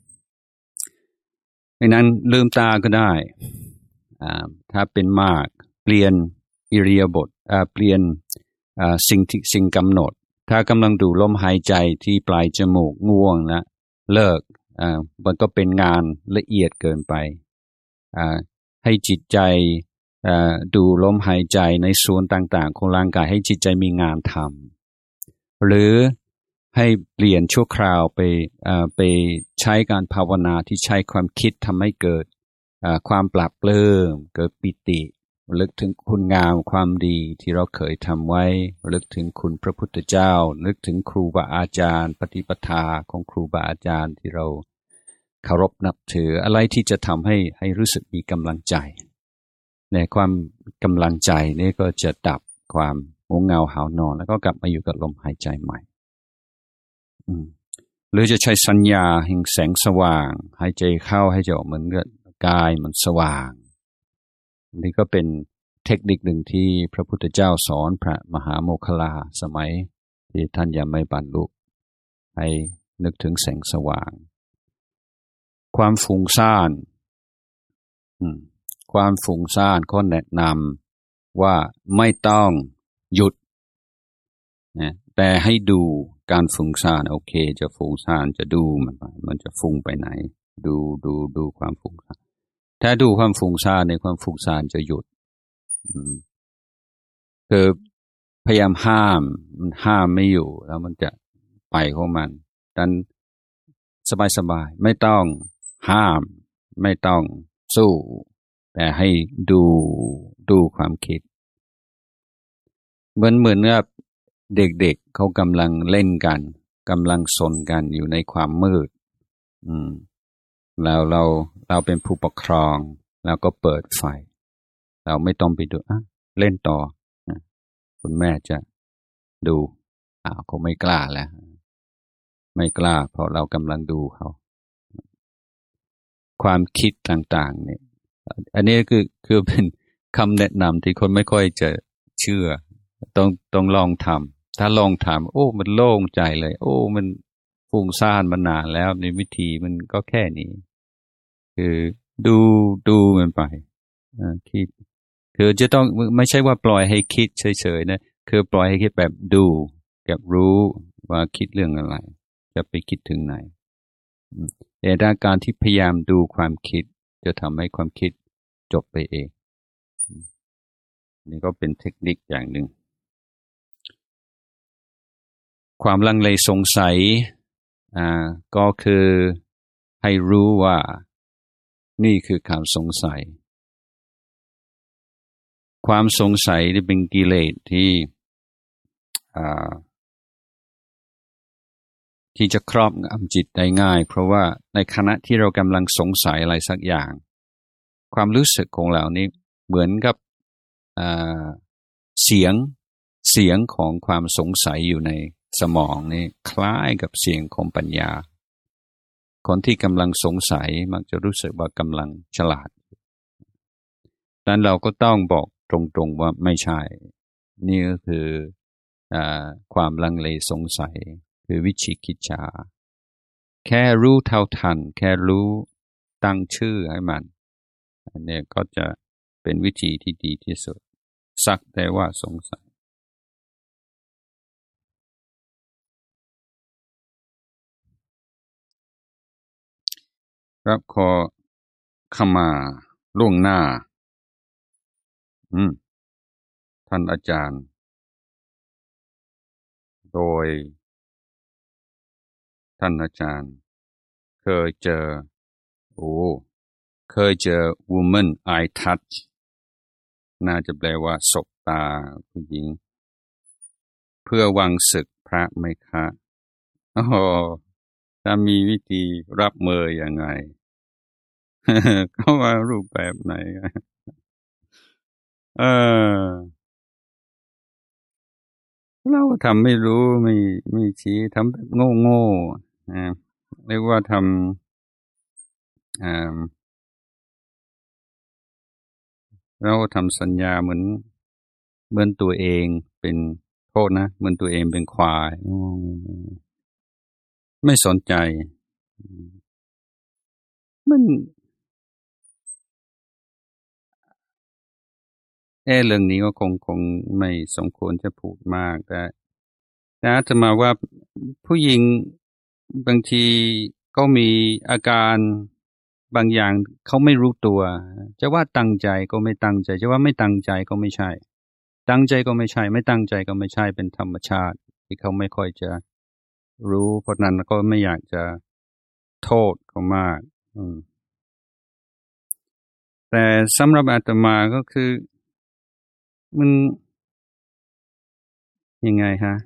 ดังนั้นลืมตาก็ได้ถ้าเป็นมากเปลี่ยนอิริยาบถเปลี่ยนสิ่งกำหนดถ้ากำลังดูลมหายใจที่ปลายจมูกง่วงนะเลิกมันก็เป็นงานละเอียดเกินไปให้จิตใจดูลมหายใจในส่วนต่างๆของร่างกายให้จิตใจมีงานทำหรือให้เปลี่ยนชั่วคราวไปใช้การภาวนาที่ใช้ความคิดทำให้เกิดความปรับปลื้มเกิดปิติระลึกถึงคุณงามความดีที่เราเคยทำไว้ระลึกถึงคุณพระพุทธเจ้าระลึกถึงครูบาอาจารย์ปฏิปทาของครูบาอาจารย์ที่เราเคารพนับถืออะไรที่จะทำให้รู้สึกมีกำลังใจในความกำลังใจนี่ก็จะดับความง่วงเหงาหาวนอนแล้วก็กลับมาอยู่กับลมหายใจใหม่หรือจะใช้สัญญาแห่งแสงสว่างหายใจเข้าให้ใจออกเหมือนกับกายมันสว่างนี่ก็เป็นเทคนิคหนึ่งที่พระพุทธเจ้าสอนพระมหาโมคคัลลาสมัยที่ท่านยังไม่บรรลุให้นึกถึงแสงสว่างความฟุ้งซ่านก็แนะนำว่าไม่ต้องหยุดนะแต่ให้ดูการฟุ้งซ่านโอเคจะฟุ้งซ่านจะดูมันจะฟุ้งไปไหนดูความฟุ้งซ่านถ้าดูความฟุ้งซ่านในความฟุ้งซ่านจะหยุดคือพยายามมันห้ามไม่อยู่แล้วมันจะไปของมันดันสบายไม่ต้องห้ามไม่ต้องสู้แต่ให้ดูความคิดเหมือนกับเด็กๆเขากำลังเล่นกันกำลังสนกันอยู่ในความมืดแล้วเราเป็นผู้ปกครองแล้วก็เปิดไฟเราไม่ต้องไปดูเล่นต่อคุณแม่จะดูเขาไม่กล้าแล้วไม่กล้าเพราะเรากำลังดูเขาความคิดต่างๆเนี่ยอันนี้คือเป็นคำแนะนำที่คนไม่ค่อยจะเชื่อต้องลองทำถ้าลองทำโอ้มันโล่งใจเลยโอ้มันฟุ้งซ่านมานานแล้วในวิธีมันก็แค่นี้คือดูมันไปคิดคือจะต้องไม่ใช่ว่าปล่อยให้คิดเฉยๆนะคือปล่อยให้คิดแบบดูกับรู้ว่าคิดเรื่องอะไรจะไปคิดถึงไหนแต่ถ้าการที่พยายามดูความคิดจะทำให้ความคิดจบไปเองนี่ก็เป็นเทคนิคอย่างหนึ่งความลังเลสงสัยก็คือให้รู้ว่านี่คือความสงสัยความสงสัยที่เป็นกิเลสที่จะครอบงำจิตได้ง่ายเพราะว่าในขณะที่เรากำลังสงสัยอะไรสักอย่างความรู้สึกของเรานี่เหมือนกับเสียงของความสงสัยอยู่ในสมองนี่คล้ายกับเสียงของปัญญาคนที่กำลังสงสัยมักจะรู้สึกว่ากำลังฉลาดดังนั้นเราก็ต้องบอกตรงๆว่าไม่ใช่นี่ก็คือความลังเลสงสัยคือวิจิกิจฉาแค่รู้เท่าทันแค่รู้ตั้งชื่อให้มันอันนี้ก็จะเป็นวิธีที่ดีที่สุดสักแต่ว่าสงสัยครับขอขมาล่วงหน้าท่านอาจารย์โดยท่านอาจารย์เคยเจอเคยเจอ woman eye touch น่าจะแปลว่าสบตาผู้หญิงเพื่อวังศึกพระไหมคะโอ้โหถ้ามีวิธีรับมืออย่างไง เขาว่ารูปแบบไหนเออเราทำไม่รู้ไม่ชี้ทำแบบโง่เรียกว่าทำเราทำสัญญาเหมือนตัวเองเป็นโทษนะเหมือนตัวเองเป็นควายไม่สนใจมันเรื่องนี้ก็คงไม่สมควรจะพูดมากแต่อาจจะมาว่าผู้หญิงบางทีก็มีอาการบางอย่างเขาไม่รู้ตัวจะว่าตั้งใจก็ไม่ตั้งใจจะว่าไม่ตั้งใจก็ไม่ใช่ตั้งใจก็ไม่ใช่ไม่ตั้งใจก็ไม่ใช่เป็นธรรมชาติที่เขาไม่ค่อยจะรู้เพราะนั้นก็ไม่อยากจะโทษเขามากแต่สำหรับอาตมาก็คือมันยังไงฮะ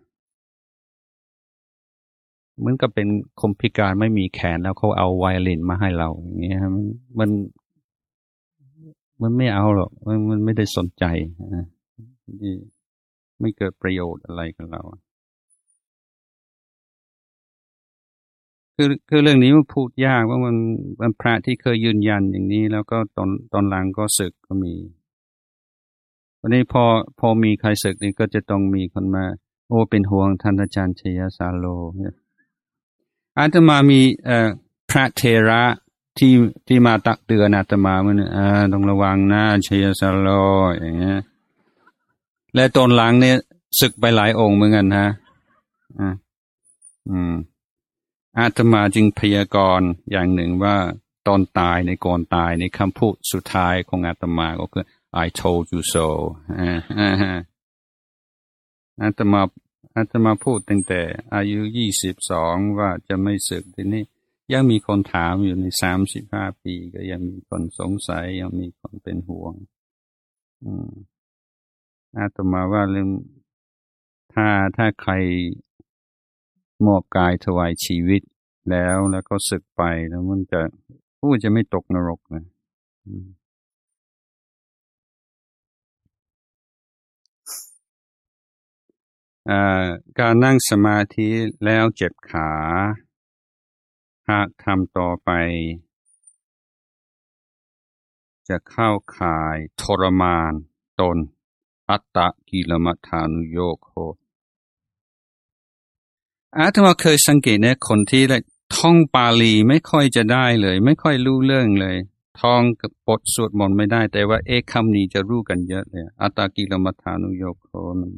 เหมือนกับเป็นคนพิการไม่มีแขนแล้วเขาเอาไวโอลินมาให้เราอย่างเงี้ยมันมันไม่เอาหรอกมันไม่ได้สนใจไม่เกิดประโยชน์อะไรกับเราคือเรื่องนี้มันพูดยากว่ามันพระที่เคยยืนยันอย่างนี้แล้วก็ตอนหลังก็สึกก็มีวันนี้พอมีใครศึกนี่ก็จะต้องมีคนมาโอ้เป็นห่วงท่านอาจารย์ชยสาโลอาตมามีพระเทระที่มาตักเตือนอาตมามันต้องระวังนะชยสาโลอย่างเงี้ยและตอนหลังเนี่ยศึกไปหลายองค์เหมือนกันฮะอาตมาจึงพยากรณ์อย่างหนึ่งว่าตอนตายในก่อนตายในคำพูดสุดท้ายของอาตมาก็คือ I told you so อาตมาพูดตั้งแต่อายุ22ว่าจะไม่สึกทีนี้ยังมีคนถามอยู่ใน35 ปีก็ยังมีคนสงสัยยังมีคนเป็นห่วงอาตมาว่าเรื่องถ้าใครมอบกายถวายชีวิตแล้วก็สึกไปแล้วมันจะไม่ตกนรกนะการนั่งสมาธิแล้วเจ็บขาหากทำต่อไปจะเข้าข่ายทรมานตนอัตตกิลมัฏฐานุโยโคอาตมาเคยสังเกตเนี่ยคนที่ท่องปาลีไม่ค่อยจะได้เลยไม่ค่อยรู้เรื่องเลยท่องกับบทสวดมนต์ไม่ได้แต่ว่าคำนี้จะรู้กันเยอะเลยอัตตกิลมัฏฐานุโยโคมัน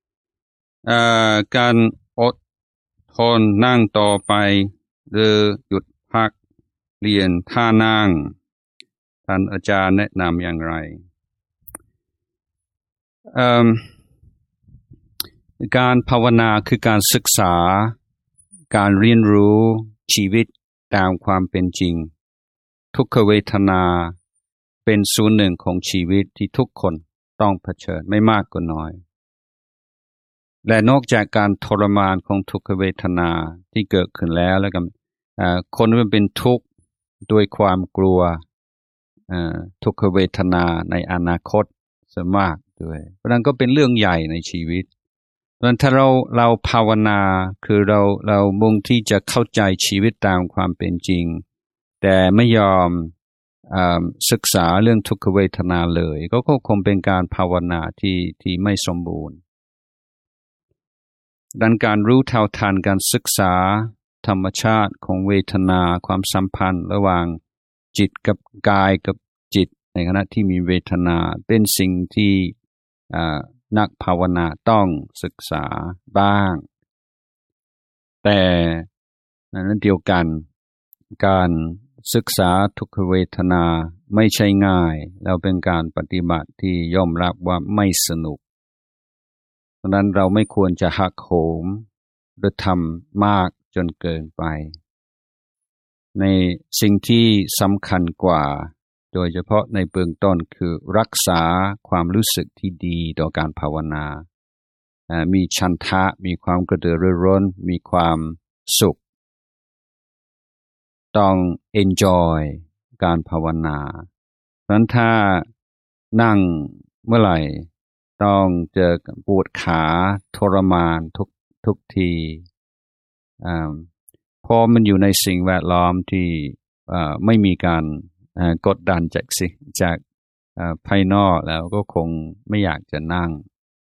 การอดทนนั่งต่อไปหรือหยุดพักเรียนท่านั่งท่านอาจารย์แนะนำอย่างไรการภาวนาคือการศึกษาการเรียนรู้ชีวิตตามความเป็นจริงทุกขเวทนาเป็นส่วนหนึ่งของชีวิตที่ทุกคนต้องเผชิญไม่มากก็น้อยและนอกจากการทรมานของทุกขเวทนาที่เกิดขึ้นแล้วก็คนที่เป็นทุกข์ด้วยความกลัวทุกขเวทนาในอนาคตเสียมากด้วยเพราะนั้นก็เป็นเรื่องใหญ่ในชีวิตเพราะนั้นถ้าเราภาวนาคือเรามุ่งที่จะเข้าใจชีวิตตามความเป็นจริงแต่ไม่ยอมศึกษาเรื่องทุกขเวทนาเลยก็คงเป็นการภาวนาที่ไม่สมบูรณ์ดังการรู้เท่าทันการศึกษาธรรมชาติของเวทนาความสัมพันธ์ระหว่างจิตกับกายกับจิตในขณะที่มีเวทนาเป็นสิ่งที่นักภาวนาต้องศึกษาบ้างแต่นั้นเดียวกันการศึกษาทุกขเวทนาไม่ใช่ง่ายแล้วเป็นการปฏิบัติที่ยอมรับว่าไม่สนุกเพราะนั้นเราไม่ควรจะหักโหมหรือทำมากจนเกินไปในสิ่งที่สำคัญกว่าโดยเฉพาะในเบื้องต้นคือรักษาความรู้สึกที่ดีต่อการภาวนามีฉันทะมีความกระตือรือร้นมีความสุขต้อง enjoy การภาวนาเพราะฉะนั้นถ้านั่งเมื่อไหร่ต้องเจอปวดขาทรมานทุกทีพอมันอยู่ในสิ่งแวดล้อมที่ไม่มีการกดดันจากภายนอกแล้วก็คงไม่อยากจะนั่ง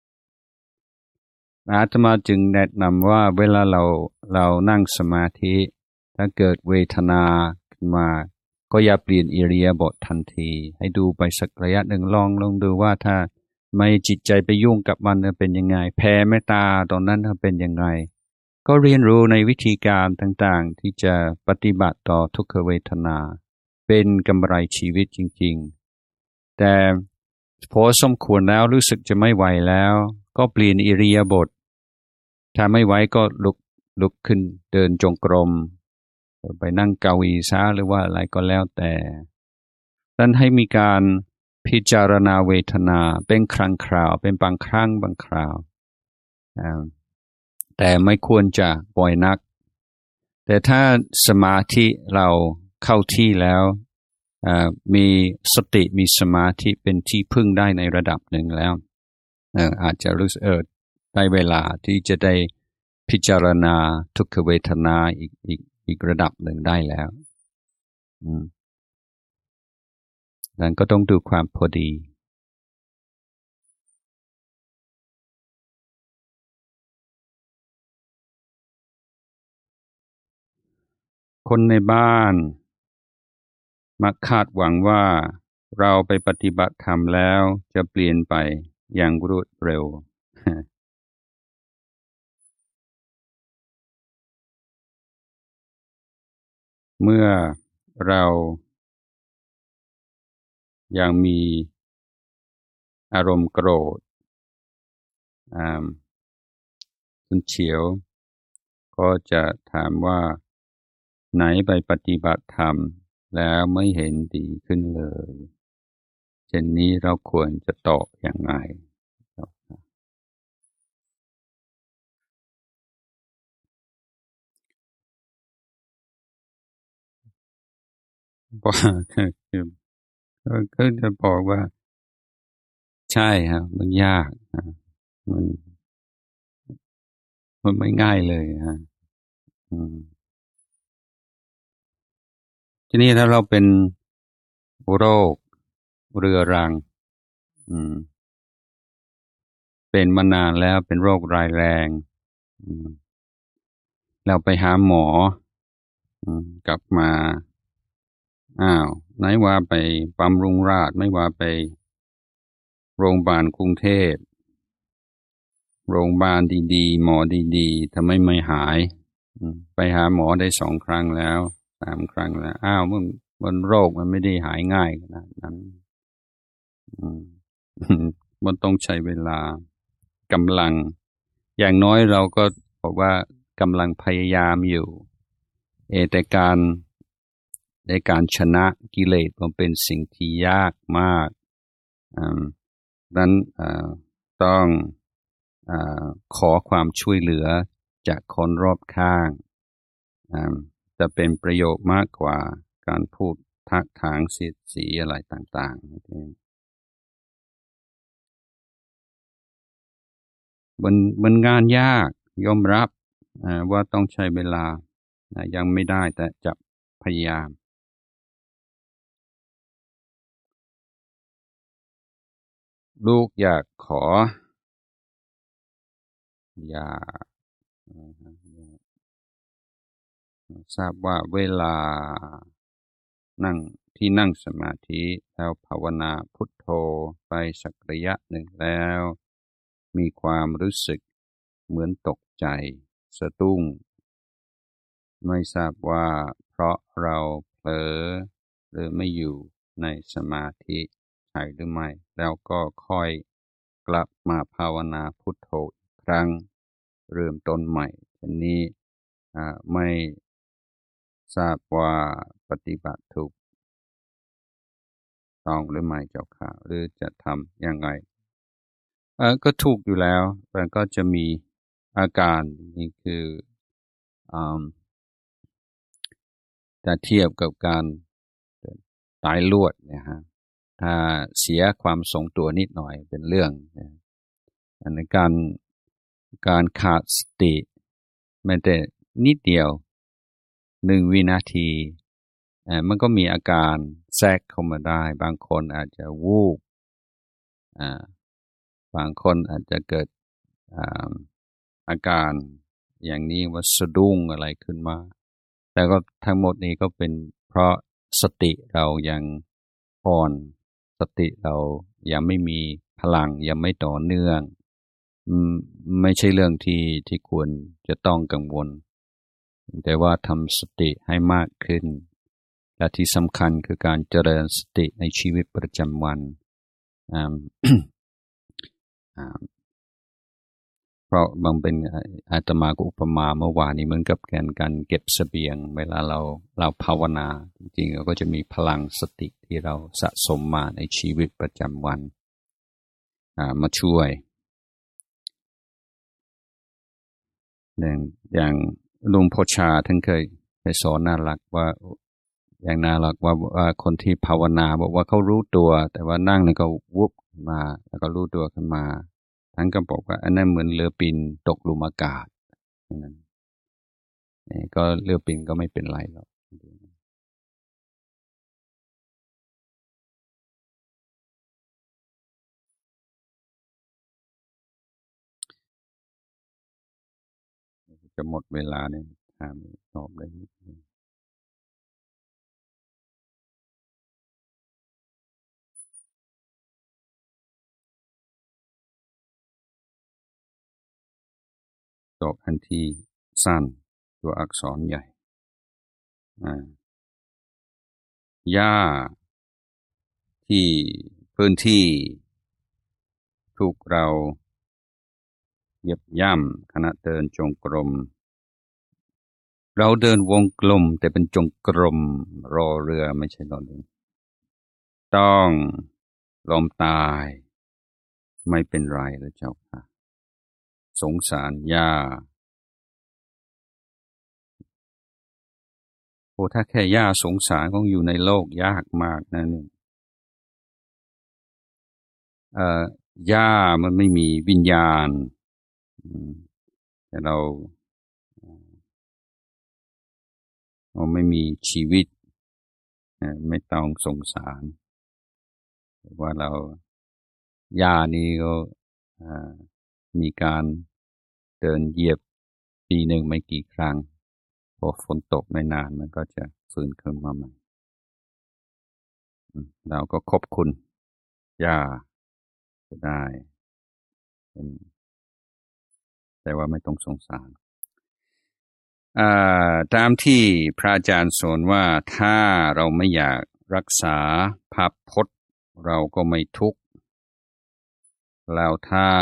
อาตมาจึงแนะนำว่าเวลาเรานั่งสมาธิถ้าเกิดเวทนาขึ้นมาก็อย่าเปลี่ยนอิริยาบถทันทีให้ดูไปสักระยะหนึ่งลองดูว่าถ้าไม่จิตใจไปยุ่งกับมันเป็นยังไงแผ่เมตตาตอนนั้นเป็นยังไงก็เรียนรู้ในวิธีการต่างๆที่จะปฏิบัติต่อทุกขเวทนาเป็นกำไรชีวิตจริงๆแต่พอสมควรแล้วรู้สึกจะไม่ไหวแล้วก็เปลี่ยนอิริยาบถถ้าไม่ไหวก็ลุกขึ้นเดินจงกรมไปนั่งเก้าอี้ซะหรือว่าอะไรก็แล้วแต่นั้นให้มีการพิจารณาเวทนาเป็นครั้งคราวเป็นบางครั้งบางคราวแต่ไม่ควรจะบ่อยนักแต่ถ้าสมาธิเราเข้าที่แล้วมีสติมีสมาธิเป็นที่พึ่งได้ในระดับหนึ่งแล้วอาจจะรู้สึกได้เวลาที่จะได้พิจารณาทุกขเวทนาอีกระดับหนึ่งได้แล้วนั้นก็ต้องดูความพอดีคนในบ้านมักคาดหวังว่าเราไปปฏิบัติธรรมแล้วจะเปลี่ยนไปอย่างรวดเร็ว เมื่อเรายังมีอารมณ์โกรธขุนเฉียวก็จะถามว่าไหนไปปฏิบัติธรรมแล้วไม่เห็นดีขึ้นเลยเช่นนี้เราควรจะตอบอย่างไรว่าก็จะบอกว่าใช่ครับมันยากมันไม่ง่ายเลยฮะทีนี้ถ้าเราเป็นโรคเรื้อรังอืมเป็นมานานแล้วเป็นโรคร้ายแรงอืมแล้วไปหาหมอกลับมาอ้าวไหนว่าไปบำรุงราษฎร์ไม่ว่าไปโรงพยาบาลกรุงเทพโรงพยาบาลดีๆหมอดีๆทำไมไม่หายไปหาหมอได้2 ครั้งแล้ว3 ครั้งแล้วอ้าวมันโรคมันไม่ได้หายง่ายขนาดนั้นอืมมันต้องใช้เวลากำลังอย่างน้อยเราก็บอกว่ากำลังพยายามอยู่แต่ในการชนะกิเลสมันเป็นสิ่งที่ยากมากอ่าดังนั้นต้องอ่ขอความช่วยเหลือจากคนรอบข้างจะเป็นประโยชน์มากกว่าการพูดทักถางเสียดสีอะไรต่างๆมันงานยากยอมรับว่าต้องใช้เวลายังไม่ได้แต่จะพยายามลูกอยากขออยากทราบว่าเวลานั่งนั่งสมาธิแล้วภาวนาพุทโธไปสักระยะหนึ่งแล้วมีความรู้สึกเหมือนตกใจสะดุ้งไม่ทราบว่าเพราะเราเผลอหรือไม่อยู่ในสมาธิใช่หรือไม่แล้วก็ค่อยกลับมาภาวนาพุทโธอีกครั้งเริ่มต้นใหม่ทีนี้ไม่ทราบว่าปฏิบัติถูกต้องหรือไม่เจ้าค่ะหรือจะทำยังไงก็ถูกอยู่แล้วแต่ก็จะมีอาการนี่คืออ่าจะเทียบกับการตายลวดเนี่ยฮะถ้าเสียความทรงตัวนิดหน่อยเป็นเรื่องอันในการขาดสติแม้แต่นิดเดียว1 วินาทีมันก็มีอาการแทรกเข้ามาได้บางคนอาจจะวูบอ่าบางคนอาจจะเกิดอ่าอาการอย่างนี้ว่าสะดุ้งอะไรขึ้นมาแต่ก็ทั้งหมดนี้ก็เป็นเพราะสติเรายังอ่อนสติเรายังไม่มีพลังยังไม่ต่อเนื่องไม่ใช่เรื่องที่ควรจะต้องกังวลแต่ว่าทำสติให้มากขึ้นและที่สำคัญคือการเจริญสติในชีวิตประจำวันอ่า อ่าเพราะบางเป็นอาตมาก็อุปมาเมื่อวานนี้เหมือนกับการเก็บเสบียงเวลาเราภาวนาจริงๆเราก็จะมีพลังสติที่เราสะสมมาในชีวิตประจำวันมาช่วยอย่างลุงพ่อชาท่านเคยสอนน่ารักว่าอย่างน่ารักว่าคนที่ภาวนาบอกว่าเขารู้ตัวแต่ว่านั่งเนี่ยก็วุบมาแล้วก็รู้ตัวขึ้นมาท่านก็บอกว่าอันนั้นเหมือนเรือบินตกหลุมอากาศนั้นก็เรือบินก็ไม่เป็นไรหรอกจะหมดเวลาเนี่ยถามตอบได้นิดนึงตอบอันที่สั้นตัวอักษรใหญ่อ่าหญ้าที่พื้นที่ถูกเราเหยียบย่ำขณะเดินจงกรมเราเดินวงกลมแต่เป็นจงกรมรอเรือไม่ใช่รอเรือต้องล้มตายไม่เป็นไรแล้วเจ้าค่ะสงสารย่าโอ้ถ้าแค่ย่าสงสารคงอยู่ในโลกยากมากนะนี่ย่ามันไม่มีวิญญาณแต่เราไม่มีชีวิตไม่ต้องสงสารว่าเราหญ้านี้ก็มีการเดินเหยียบปีหนึ่งไม่กี่ครั้งพอฝนตกไม่นานมันก็จะฟื้นขึ้นมาใหม่เราก็ขอบคุณหญ้าก็ได้แต่ว่าไม่ต้องสงสารตามที่พระอาจารย์สอนว่าถ้าเราไม่อยากรักษาภาพพจน์เราก็ไม่ทุกข์แล้วถ้า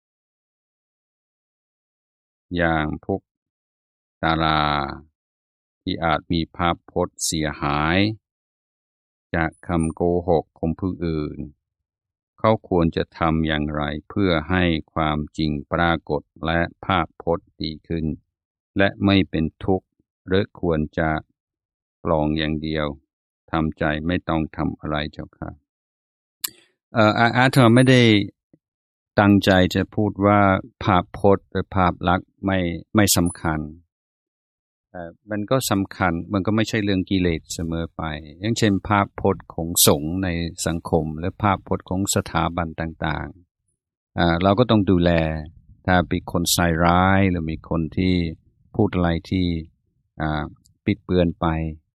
อย่างพวกดาราที่อาจมีภาพพจน์เสียหายจากคำโกหกของผู้อื่นเขาควรจะทำอย่างไรเพื่อให้ความจริงปรากฏและภาพพจน์ดีขึ้นและไม่เป็นทุกข์หรือควรจะปลองอย่างเดียวทำใจไม่ต้องทำอะไรเจ้าค่ะอาตมาไม่ได้ตั้งใจจะพูดว่าภาพพจน์หรือภาพลักษณ์ไม่สำคัญมันก็สำคัญมันก็ไม่ใช่เรื่องกิเลสเสมอไปอย่างเช่นภาพพจน์ของสงฆ์ในสังคมและภาพพจน์ของสถาบันต่างๆเราก็ต้องดูแลถ้าเป็นคนใส่ร้ายหรือมีคนที่พูดอะไรที่ปิดเบือนไป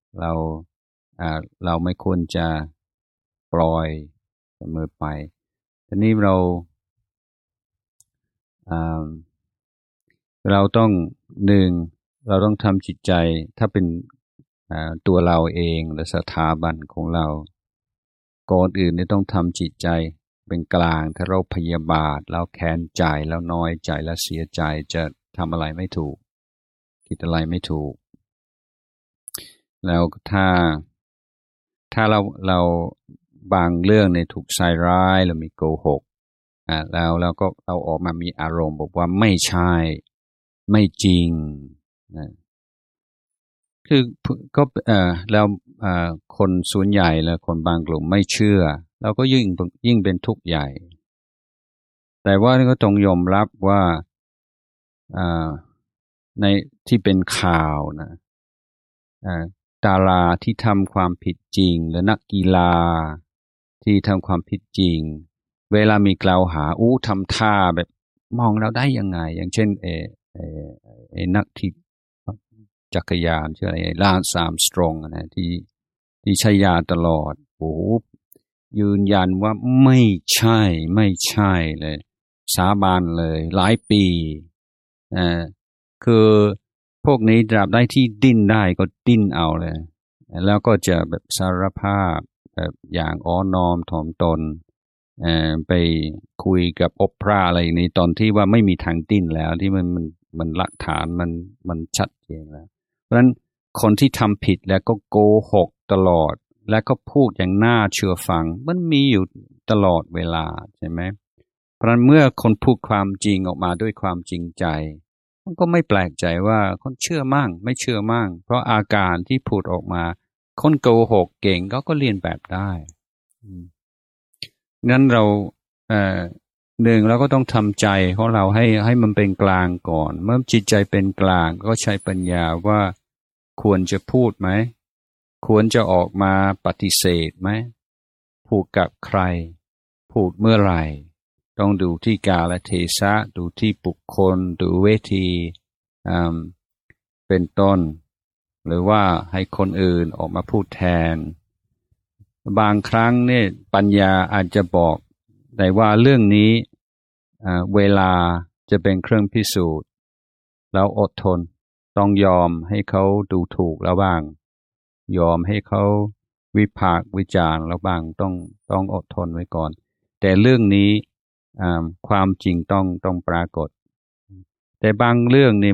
เราไม่ควรจะปล่อยเสมอไปทีนี้เราต้องหนึ่งเราต้องทำจิตใจถ้าเป็นตัวเราเองหรือสถาบันของเราก่อนอื่นเนี่ยต้องทำจิตใจเป็นกลางถ้าเราพยาบาทเราแค้นใจแล้วน้อยใจแล้วเสียใจจะทำอะไรไม่ถูกคิดอะไรไม่ถูกแล้วถ้าเราบางเรื่องในถูกใส่ร้ายหรือมีโกหกแล้วก็เราออกมามีอารมณ์บอกว่าไม่ใช่ไม่จริงนะคือก็แล้วคนส่วนใหญ่แล้วคนบางกลุ่มไม่เชื่อเราก็ยิ่งเป็นทุกข์ใหญ่แต่ว่าก็ต้องยอมรับว่าในที่เป็นข่าวนะดาราที่ทำความผิดจริงหรือนักกีฬาที่ทำความผิดจริงเวลามีกล่าวหาทำท่าแบบมองเราได้ยังไงอย่างเช่นนักที่จักรยานชื่ออะไรลานซ์ อาร์มสตรองนะที่ใช้ยาตลอดยืนยันว่าไม่ใช่เลยสาบานเลยหลายปีคือพวกนี้ตราบได้ที่ดิ้นได้ก็ดิ้นเอาเลยแล้วก็จะแบบสารภาพแบบอย่างอ้อนน้อมถ่อมตนไปคุยกับโอปราอะไรในตอนที่ว่าไม่มีทางดิ้นแล้วที่มันหลักฐานมันชัดเจนแล้วเพราะฉะนั้นคนที่ทำผิดแล้วก็โกหกตลอดและก็พูดอย่างน่าเชื่อฟังมันมีอยู่ตลอดเวลาใช่ไหมเพราะฉะนั้นเมื่อคนพูดความจริงออกมาด้วยความจริงใจมันก็ไม่แปลกใจว่าคนเชื่อมั่งไม่เชื่อมั่งเพราะอาการที่พูดออกมาคนโกหกเก่งก็เรียนแบบได้งั้นเราหนึ่งเราก็ต้องทำใจของเราให้มันเป็นกลางก่อนเมื่อจิตใจเป็นกลางก็ใช้ปัญญาว่าควรจะพูดไหมควรจะออกมาปฏิเสธไหมพูดกับใครพูดเมื่อไหร่ต้องดูที่กาลเทศะดูที่บุคคลดูเวทีเป็นต้นหรือว่าให้คนอื่นออกมาพูดแทนบางครั้งเนี่ยปัญญาอาจจะบอกได้ว่าเรื่องนี้เวลาจะเป็นเครื่องพิสูจน์แล้วอดทนต้องยอมให้เขาดูถูกแล้วบ้างยอมให้เขาวิพากษ์วิจารณ์แล้วบ้างต้องอดทนไว้ก่อนแต่เรื่องนี้ความจริงต้องปรากฏแต่บางเรื่องนี่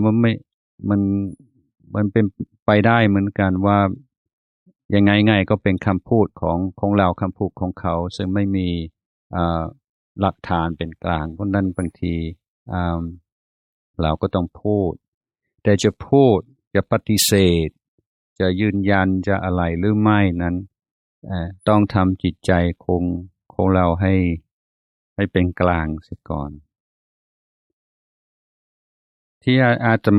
มันเป็นไปได้เหมือนกันว่ายังไงก็เป็นคำพูดของเราคำพูดของเขาซึ่งไม่มีหลักฐานเป็นกลางเพราะนั้นบางทีเราก็ต้องพูดแต่จะพูดจะปฏิเสธจะยืนยันจะอะไรหรือไม่นั้นต้องทำจิตใจของเราให้เป็นกลางเสียก่อนที่อาต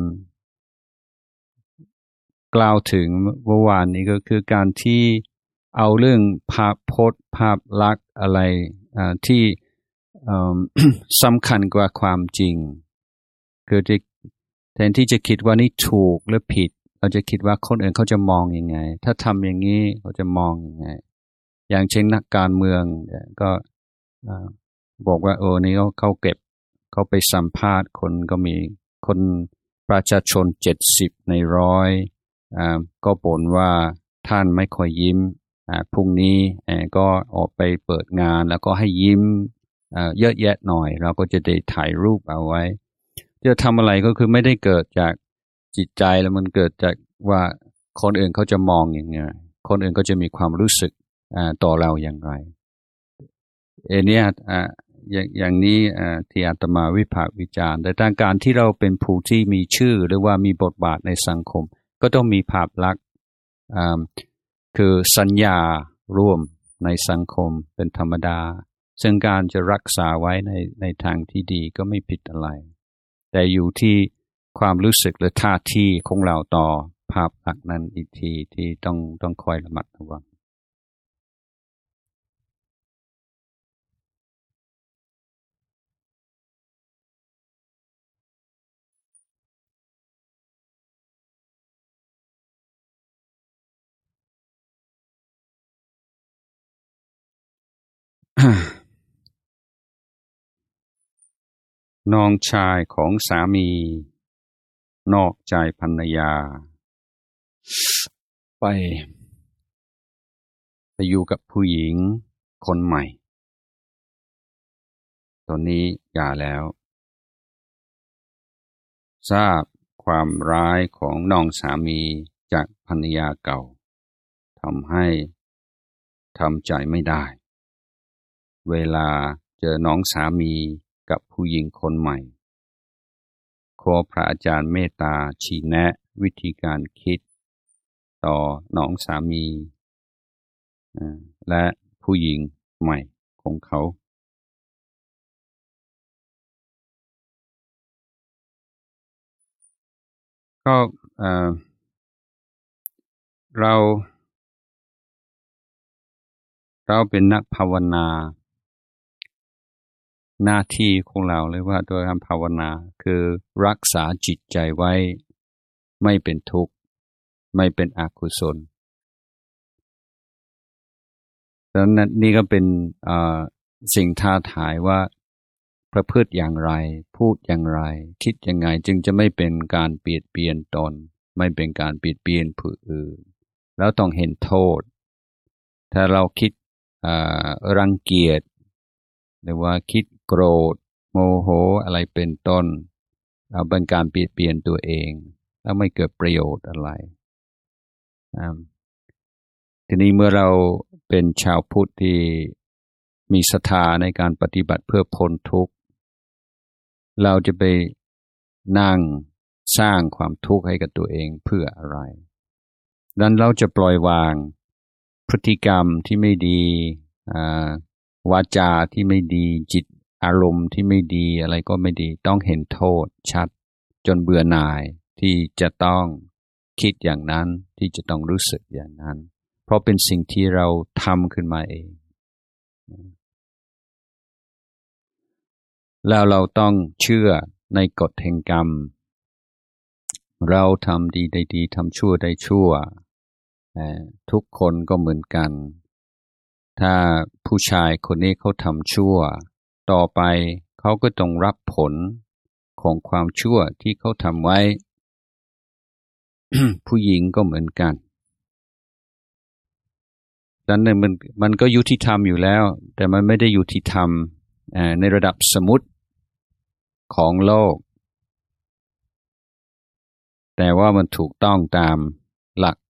มากล่าวถึงเมื่อวานนี้ก็คือการที่เอาเรื่องภาพพจน์ภาพลักษณ์อะไรที่สำคัญกว่าความจริงคือแทนที่จะคิดว่านี่ถูกหรือผิดเราจะคิดว่าคนอื่นเขาจะมองยังไงถ้าทำอย่างนี้เขาจะมองยังไงอย่างเช่นนักการเมืองก็บอกว่านี่เขาเก็บเขาไปสัมภาษณ์คนก็มีคนประชาชน70ใน100ก็บ่นว่าท่านไม่ค่อยยิ้มพรุ่งนี้ก็ออกไปเปิดงานแล้วก็ให้ยิ้มเยอะแยะหน่อยเราก็จะได้ถ่ายรูปเอาไว้จะทำอะไรก็คือไม่ได้เกิดจากจิตใจแล้วมันเกิดจากว่าคนอื่นเขาจะมองอย่างไงคนอื่นก็จะมีความรู้สึกต่อเราอย่างไรเนี่ยอย่างนี้ที่อาตมาวิพากษ์วิจารณ์แต่ทางการที่เราเป็นผู้ที่มีชื่อหรือว่ามีบทบาทในสังคมก็ต้องมีภาพลักษณ์คือสัญญาร่วมในสังคมเป็นธรรมดาซึ่งการจะรักษาไว้ในทางที่ดีก็ไม่ผิดอะไรแต่อยู่ที่ความรู้สึกหรือท่าทีของเราต่อภาพลักษณ์นั้นอีกทีที่ต้องคอยระมัดระวัง น้องชายของสามีนอกใจภรรยาไปอยู่กับผู้หญิงคนใหม่ตอนนี้หย่าแล้วทราบความร้ายของน้องสามีจากภรรยาเก่าทำให้ทำใจไม่ได้เวลาเจอน้องสามีกับผู้หญิงคนใหม่ขอพระอาจารย์เมตตาชี้แนะวิธีการคิดต่อน้องสามีและผู้หญิงใหม่ของเขาก็เราเป็นนักภาวนาหน้าที่ของเราเลยว่าโดยการภาวนาคือรักษาจิตใจไว้ไม่เป็นทุกข์ไม่เป็นอกุศลดังนั้นนี่ก็เป็นสิ่งท้าทายว่าประพฤติอย่างไรพูดอย่างไรคิดยังไงจึงจะไม่เป็นการเบียดเบียนตนไม่เป็นการเบียดเบียนผู้อื่นแล้วต้องเห็นโทษถ้าเราคิดรังเกียจหรือว่าคิดโกรธโมโหอะไรเป็นต้นเป็นการเบียดเบียนตัวเองแล้วไม่เกิดประโยชน์อะไรทีนี้เมื่อเราเป็นชาวพุทธที่มีศรัทธาในการปฏิบัติเพื่อพ้นทุกข์เราจะไปนั่งสร้างความทุกข์ให้กับตัวเองเพื่ออะไรดังนั้นเราจะปล่อยวางพฤติกรรมที่ไม่ดีวาจาที่ไม่ดีจิตอารมณ์ที่ไม่ดีอะไรก็ไม่ดีต้องเห็นโทษชัดจนเบื่อหน่ายที่จะต้องคิดอย่างนั้นที่จะต้องรู้สึกอย่างนั้นเพราะเป็นสิ่งที่เราทำขึ้นมาเองแล้วเราต้องเชื่อในกฎแห่งกรรมเราทำดีได้ดีทำชั่วได้ชั่วทุกคนก็เหมือนกันถ้าผู้ชายคนนี้เขาทำชั่วต่อไปเขาก็ต้องรับผลของความชั่วที่เขาทำไว้ ผู้หญิงก็เหมือนกันดังนั้นมันก็ยุติธรรมอยู่แล้วแต่มันไม่ได้ยุติธรรมในระดับสมมุติของโลกแต่ว่ามันถูกต้องตามหลัก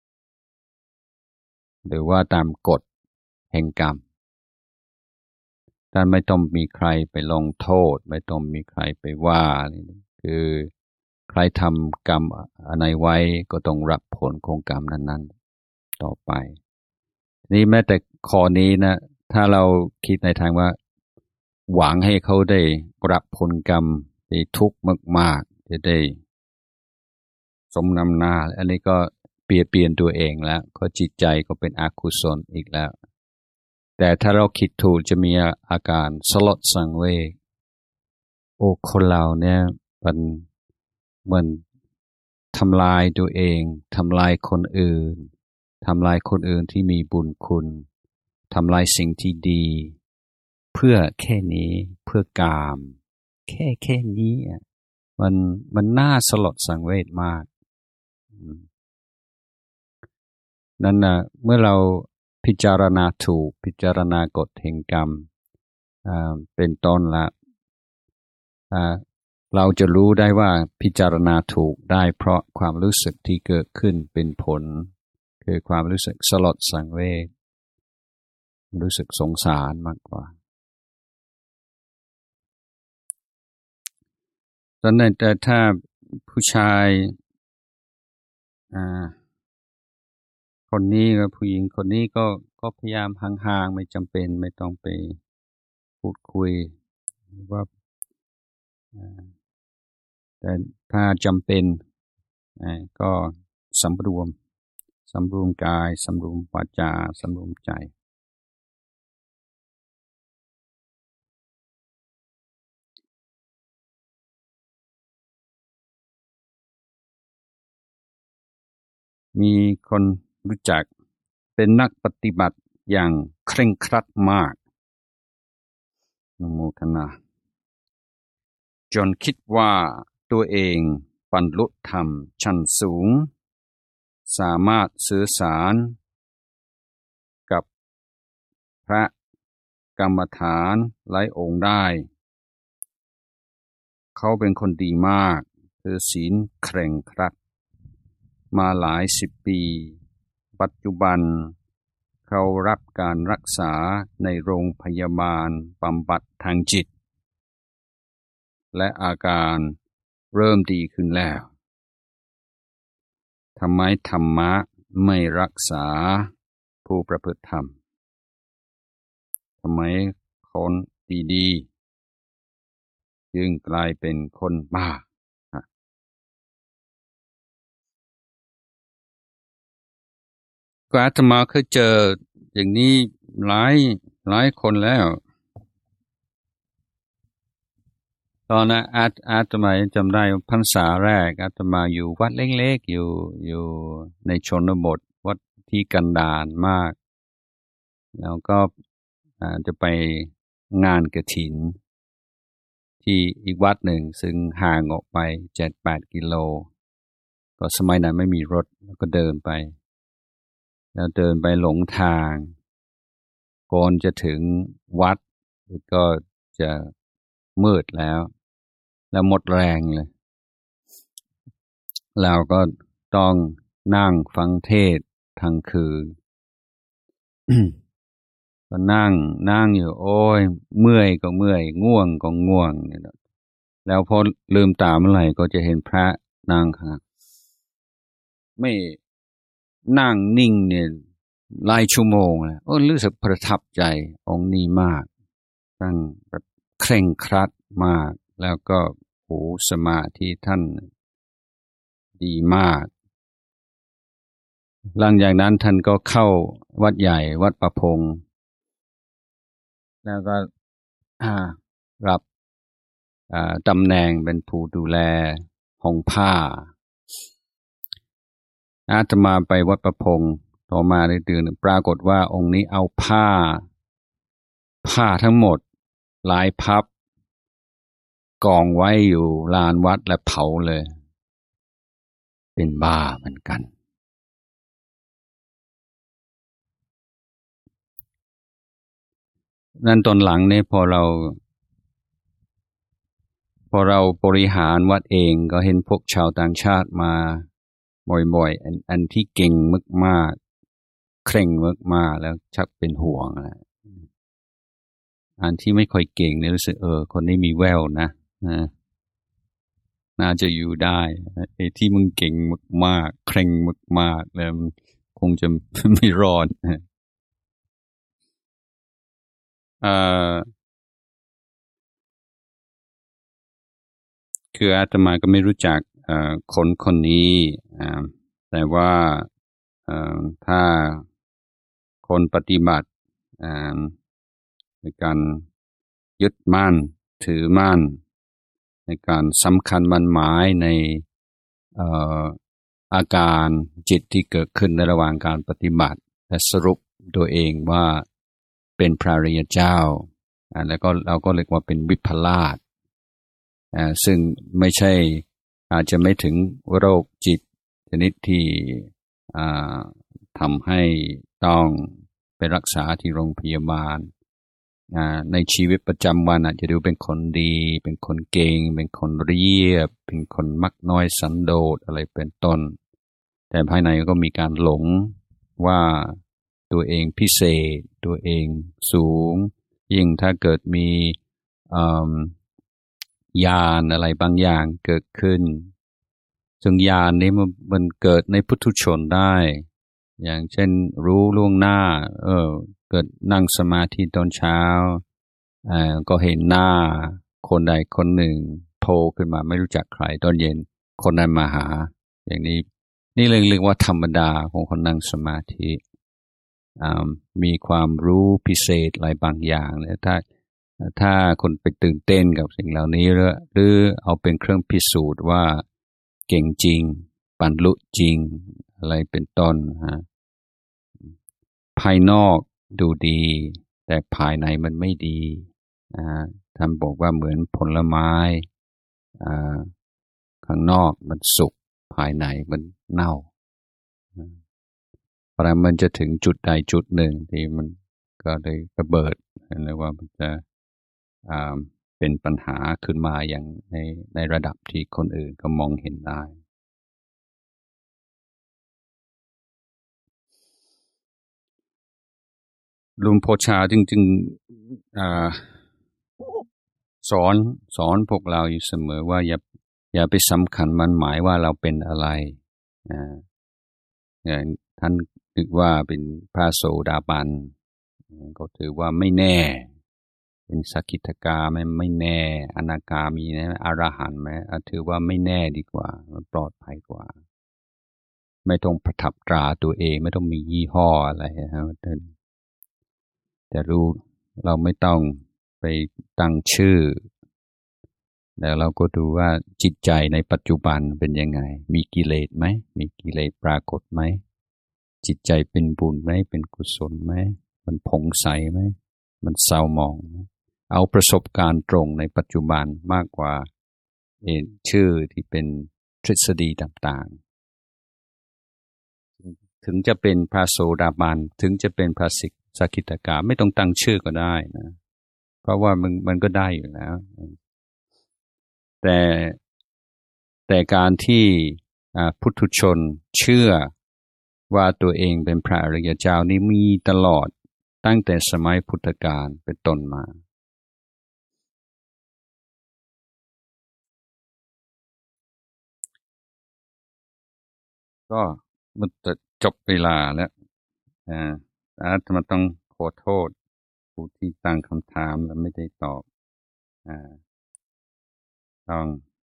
หรือว่าตามกฎแห่งกรรมแต่ไม่ต้องมีใครไปลงโทษไม่ต้องมีใครไปว่าคือใครทำกรรมอะไรไว้ก็ต้องรับผลของกรรมนั้นๆต่อไปนี่แม้แต่ข้อนี้นะถ้าเราคิดในทางว่าหวังให้เขาได้รับผลกรรมที่ทุกข์มากๆจะได้สมน้ำหน้าอันนี้ก็เปลี่ยนตัวเองแล้วก็จิตใจก็เป็นอกุศลอีกแล้วแต่ถ้าเราคิดถูกจะมีอาการสลดสังเวชโอ้คนเราเนี่ยมันทำลายตัวเองทำลายคนอื่นทำลายคนอื่นที่มีบุญคุณทำลายสิ่งที่ดีเพื่อแค่นี้เพื่อกามแค่นี้มันน่าสลดสังเวชมากนั่นนะเมื่อเราพิจารณาถูกพิจารณากฎแห่งกรรมเป็นต้นละเราจะรู้ได้ว่าพิจารณาถูกได้เพราะความรู้สึกที่เกิดขึ้นเป็นผลคือความรู้สึกสลดสังเวชรู้สึกสงสารมากกว่าตอนนั้นแต่ถ้าผู้ชายคนนี้กับผู้หญิงคนนี้ก็พยายามห่างๆไม่จำเป็นไม่ต้องไปพูดคุยว่าแต่ถ้าจำเป็นก็สำรวมกายสำรวมวาจาสำรวมใจมีคนรู้จักเป็นนักปฏิบัติอย่างเคร่งครัดมากนโมทนาจนคิดว่าตัวเองบรรลุธรรมชั้นสูงสามารถสื่อสารกับพระกรรมฐานหลายองค์ได้เขาเป็นคนดีมากคือศีลเคร่งครัดมาหลายสิบปีปัจจุบันเขารับการรักษาในโรงพยาบาลบำบัดทางจิตและอาการเริ่มดีขึ้นแล้วทำไมธรรมะไม่รักษาผู้ประพฤติธรรมทำไมคนดีๆจึงกลายเป็นคนบ้าก็อาตมาเคยเจออย่างนี้หลายคนแล้วตอนนั้นอาตมาจำได้พรรษาแรกอาตมาอยู่วัดเล็กๆอยู่ในชนบทวัดที่กันดารมากแล้วก็จะไปงานกฐินที่อีกวัดหนึ่งซึ่งห่างออกไป7-8 กิโลก็สมัยนั้นไม่มีรถแล้วก็เดินไปแล้วเดินไปหลงทางก่อนจะถึงวัดก็จะมืดแล้วหมดแรงเลยเราก็ต้องนั่งฟังเทศน์ทั้งคืน ก็นั่งอยู่โอ้ยเมื่อยก็เมื่อยง่วงก็ง่วงแล้วพอลืมตาเมื่อไหร่ก็จะเห็นพระนั่งครับไม่นั่งนิ่งเนี่ยหลายชั่วโมงแล้วรู้สึกประทับใจองค์นี้มากตั้งแบบเคร่งครัดมากแล้วก็สมาธิท่านดีมากหลังจากนั้นท่านก็เข้าวัดใหญ่วัดประพงแล้วก็รับตำแหน่งเป็นผู้ดูแลห้องผ้าอาตมาไปวัดประพงต่อมาในเดือนปรากฏว่าองค์นี้เอาผ้าทั้งหมดหลายพับกองไว้อยู่ลานวัดและเผาเลยเป็นบ้าเหมือนกันนั่นตอนหลังเนี่ยพอเราบริหารวัดเองก็เห็นพวกชาวต่างชาติมาบ่อยๆอันที่เก่งมากๆเคร่งมากๆแล้วชักเป็นห่วงอันที่ไม่ค่อยเก่งเนี่ยรู้สึกคนนี้มีแววนะน่าจะอยู่ได้ไอ้ที่มึงเก่งมากๆเคร่งมากๆแล้วคงจะไม่รอดคืออาตมาก็ไม่รู้จักคนนี้แต่ว่าถ้าคนปฏิบัติในการยึดมั่นถือมั่นในการสำคัญมั่นหมายในอาการจิตที่เกิดขึ้นในระหว่างการปฏิบัติและสรุปตัวเองว่าเป็นพระอริยเจ้าแล้วก็เราก็เรียกว่าเป็นวิปพลาสซึ่งไม่ใช่อาจจะไม่ถึงโรคจิตชนิดที่ทำให้ต้องไปรักษาที่โรงพยาบาลในชีวิตประจำวันอาจจะดูเป็นคนดีเป็นคนเก่งเป็นคนเรียบเป็นคนมักน้อยสันโดษอะไรเป็นต้นแต่ภายในก็มีการหลงว่าตัวเองพิเศษตัวเองสูงยิ่งถ้าเกิดมีญาณอะไรบางอย่างเกิดขึ้นซึ่งญาณนี้มันเกิดในปุถุชนได้อย่างเช่นรู้ล่วงหน้าเกิดนั่งสมาธิตอนเช้าก็เห็นหน้าคนใดคนหนึ่งโผล่ขึ้นมาไม่รู้จักใครตอนเย็นคนนั้นมาหาอย่างนี้นี่เรียกว่าธรรมดาของคนนั่งสมาธิมีความรู้พิเศษอะไรบางอย่างเนี่ยถ้าคนไปตื่นเต้นกับสิ่งเหล่านี้หรือเอาเป็นเครื่องพิสูจน์ว่าเก่งจริงบรรลุจริงอะไรเป็นต้นภายนอกดูดีแต่ภายในมันไม่ดีท่านบอกว่าเหมือนผลไม้ข้างนอกมันสุกภายในมันเน่าเพราะนั้นมันจะถึงจุดใดจุดหนึ่งที่มันก็เลยระเบิดเรียกว่ามันจะเป็นปัญหาขึ้นมาอย่างในระดับที่คนอื่นก็มองเห็นได้ลุงโพชาจริงๆสอนพวกเราอยู่เสมอว่าอย่าไปสำคัญมันหมายว่าเราเป็นอะไรท่านนึกว่าเป็นพระโสดาบันก็ถือว่าไม่แน่เป็นสกิทาคาไม่แน่อนาคามีนะอรหันต์ไหมถือว่าไม่แน่ดีกว่ามันปลอดภัยกว่าไม่ต้องประทับตราตัวเองไม่ต้องมียี่ห้ออะไรนะครับแต่รู้เราไม่ต้องไปตั้งชื่อแล้วเราก็ดูว่าจิตใจในปัจจุบันเป็นยังไงมีกิเลสไหมมีกิเลสปรากฏไหมจิตใจเป็นบุญไหมเป็นกุศลไหมมันผ่องใสไหมมันเศร้าหมองไหมเอาประสบการณ์ตรงในปัจจุบันมากกว่าชื่อที่เป็นทฤษฎีต่างๆถึงจะเป็นพระโสดาบันถึงจะเป็นพระสกิทาคาไม่ต้องตั้งชื่อก็ได้นะเพราะว่ามันก็ได้อยู่แล้วแต่การที่พุถุชนเชื่อว่าตัวเองเป็นพระอริยเจ้านี่มีตลอดตั้งแต่สมัยพุทธกาลเป็นต้นมาก็มันจะจบเวลาแล้วอาจจะมาต้องขอโทษผู้ที่ตั้งคำถามแล้วไม่ได้ตอบต้อง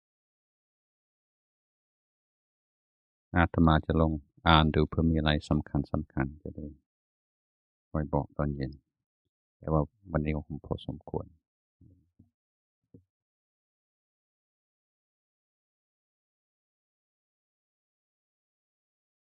อาตมาจะลงอ่านดูเพื่อมีอะไรสำคัญจะได้คอยบอกตอนเย็นแต่ว่าวันนี้ผมพอสมควร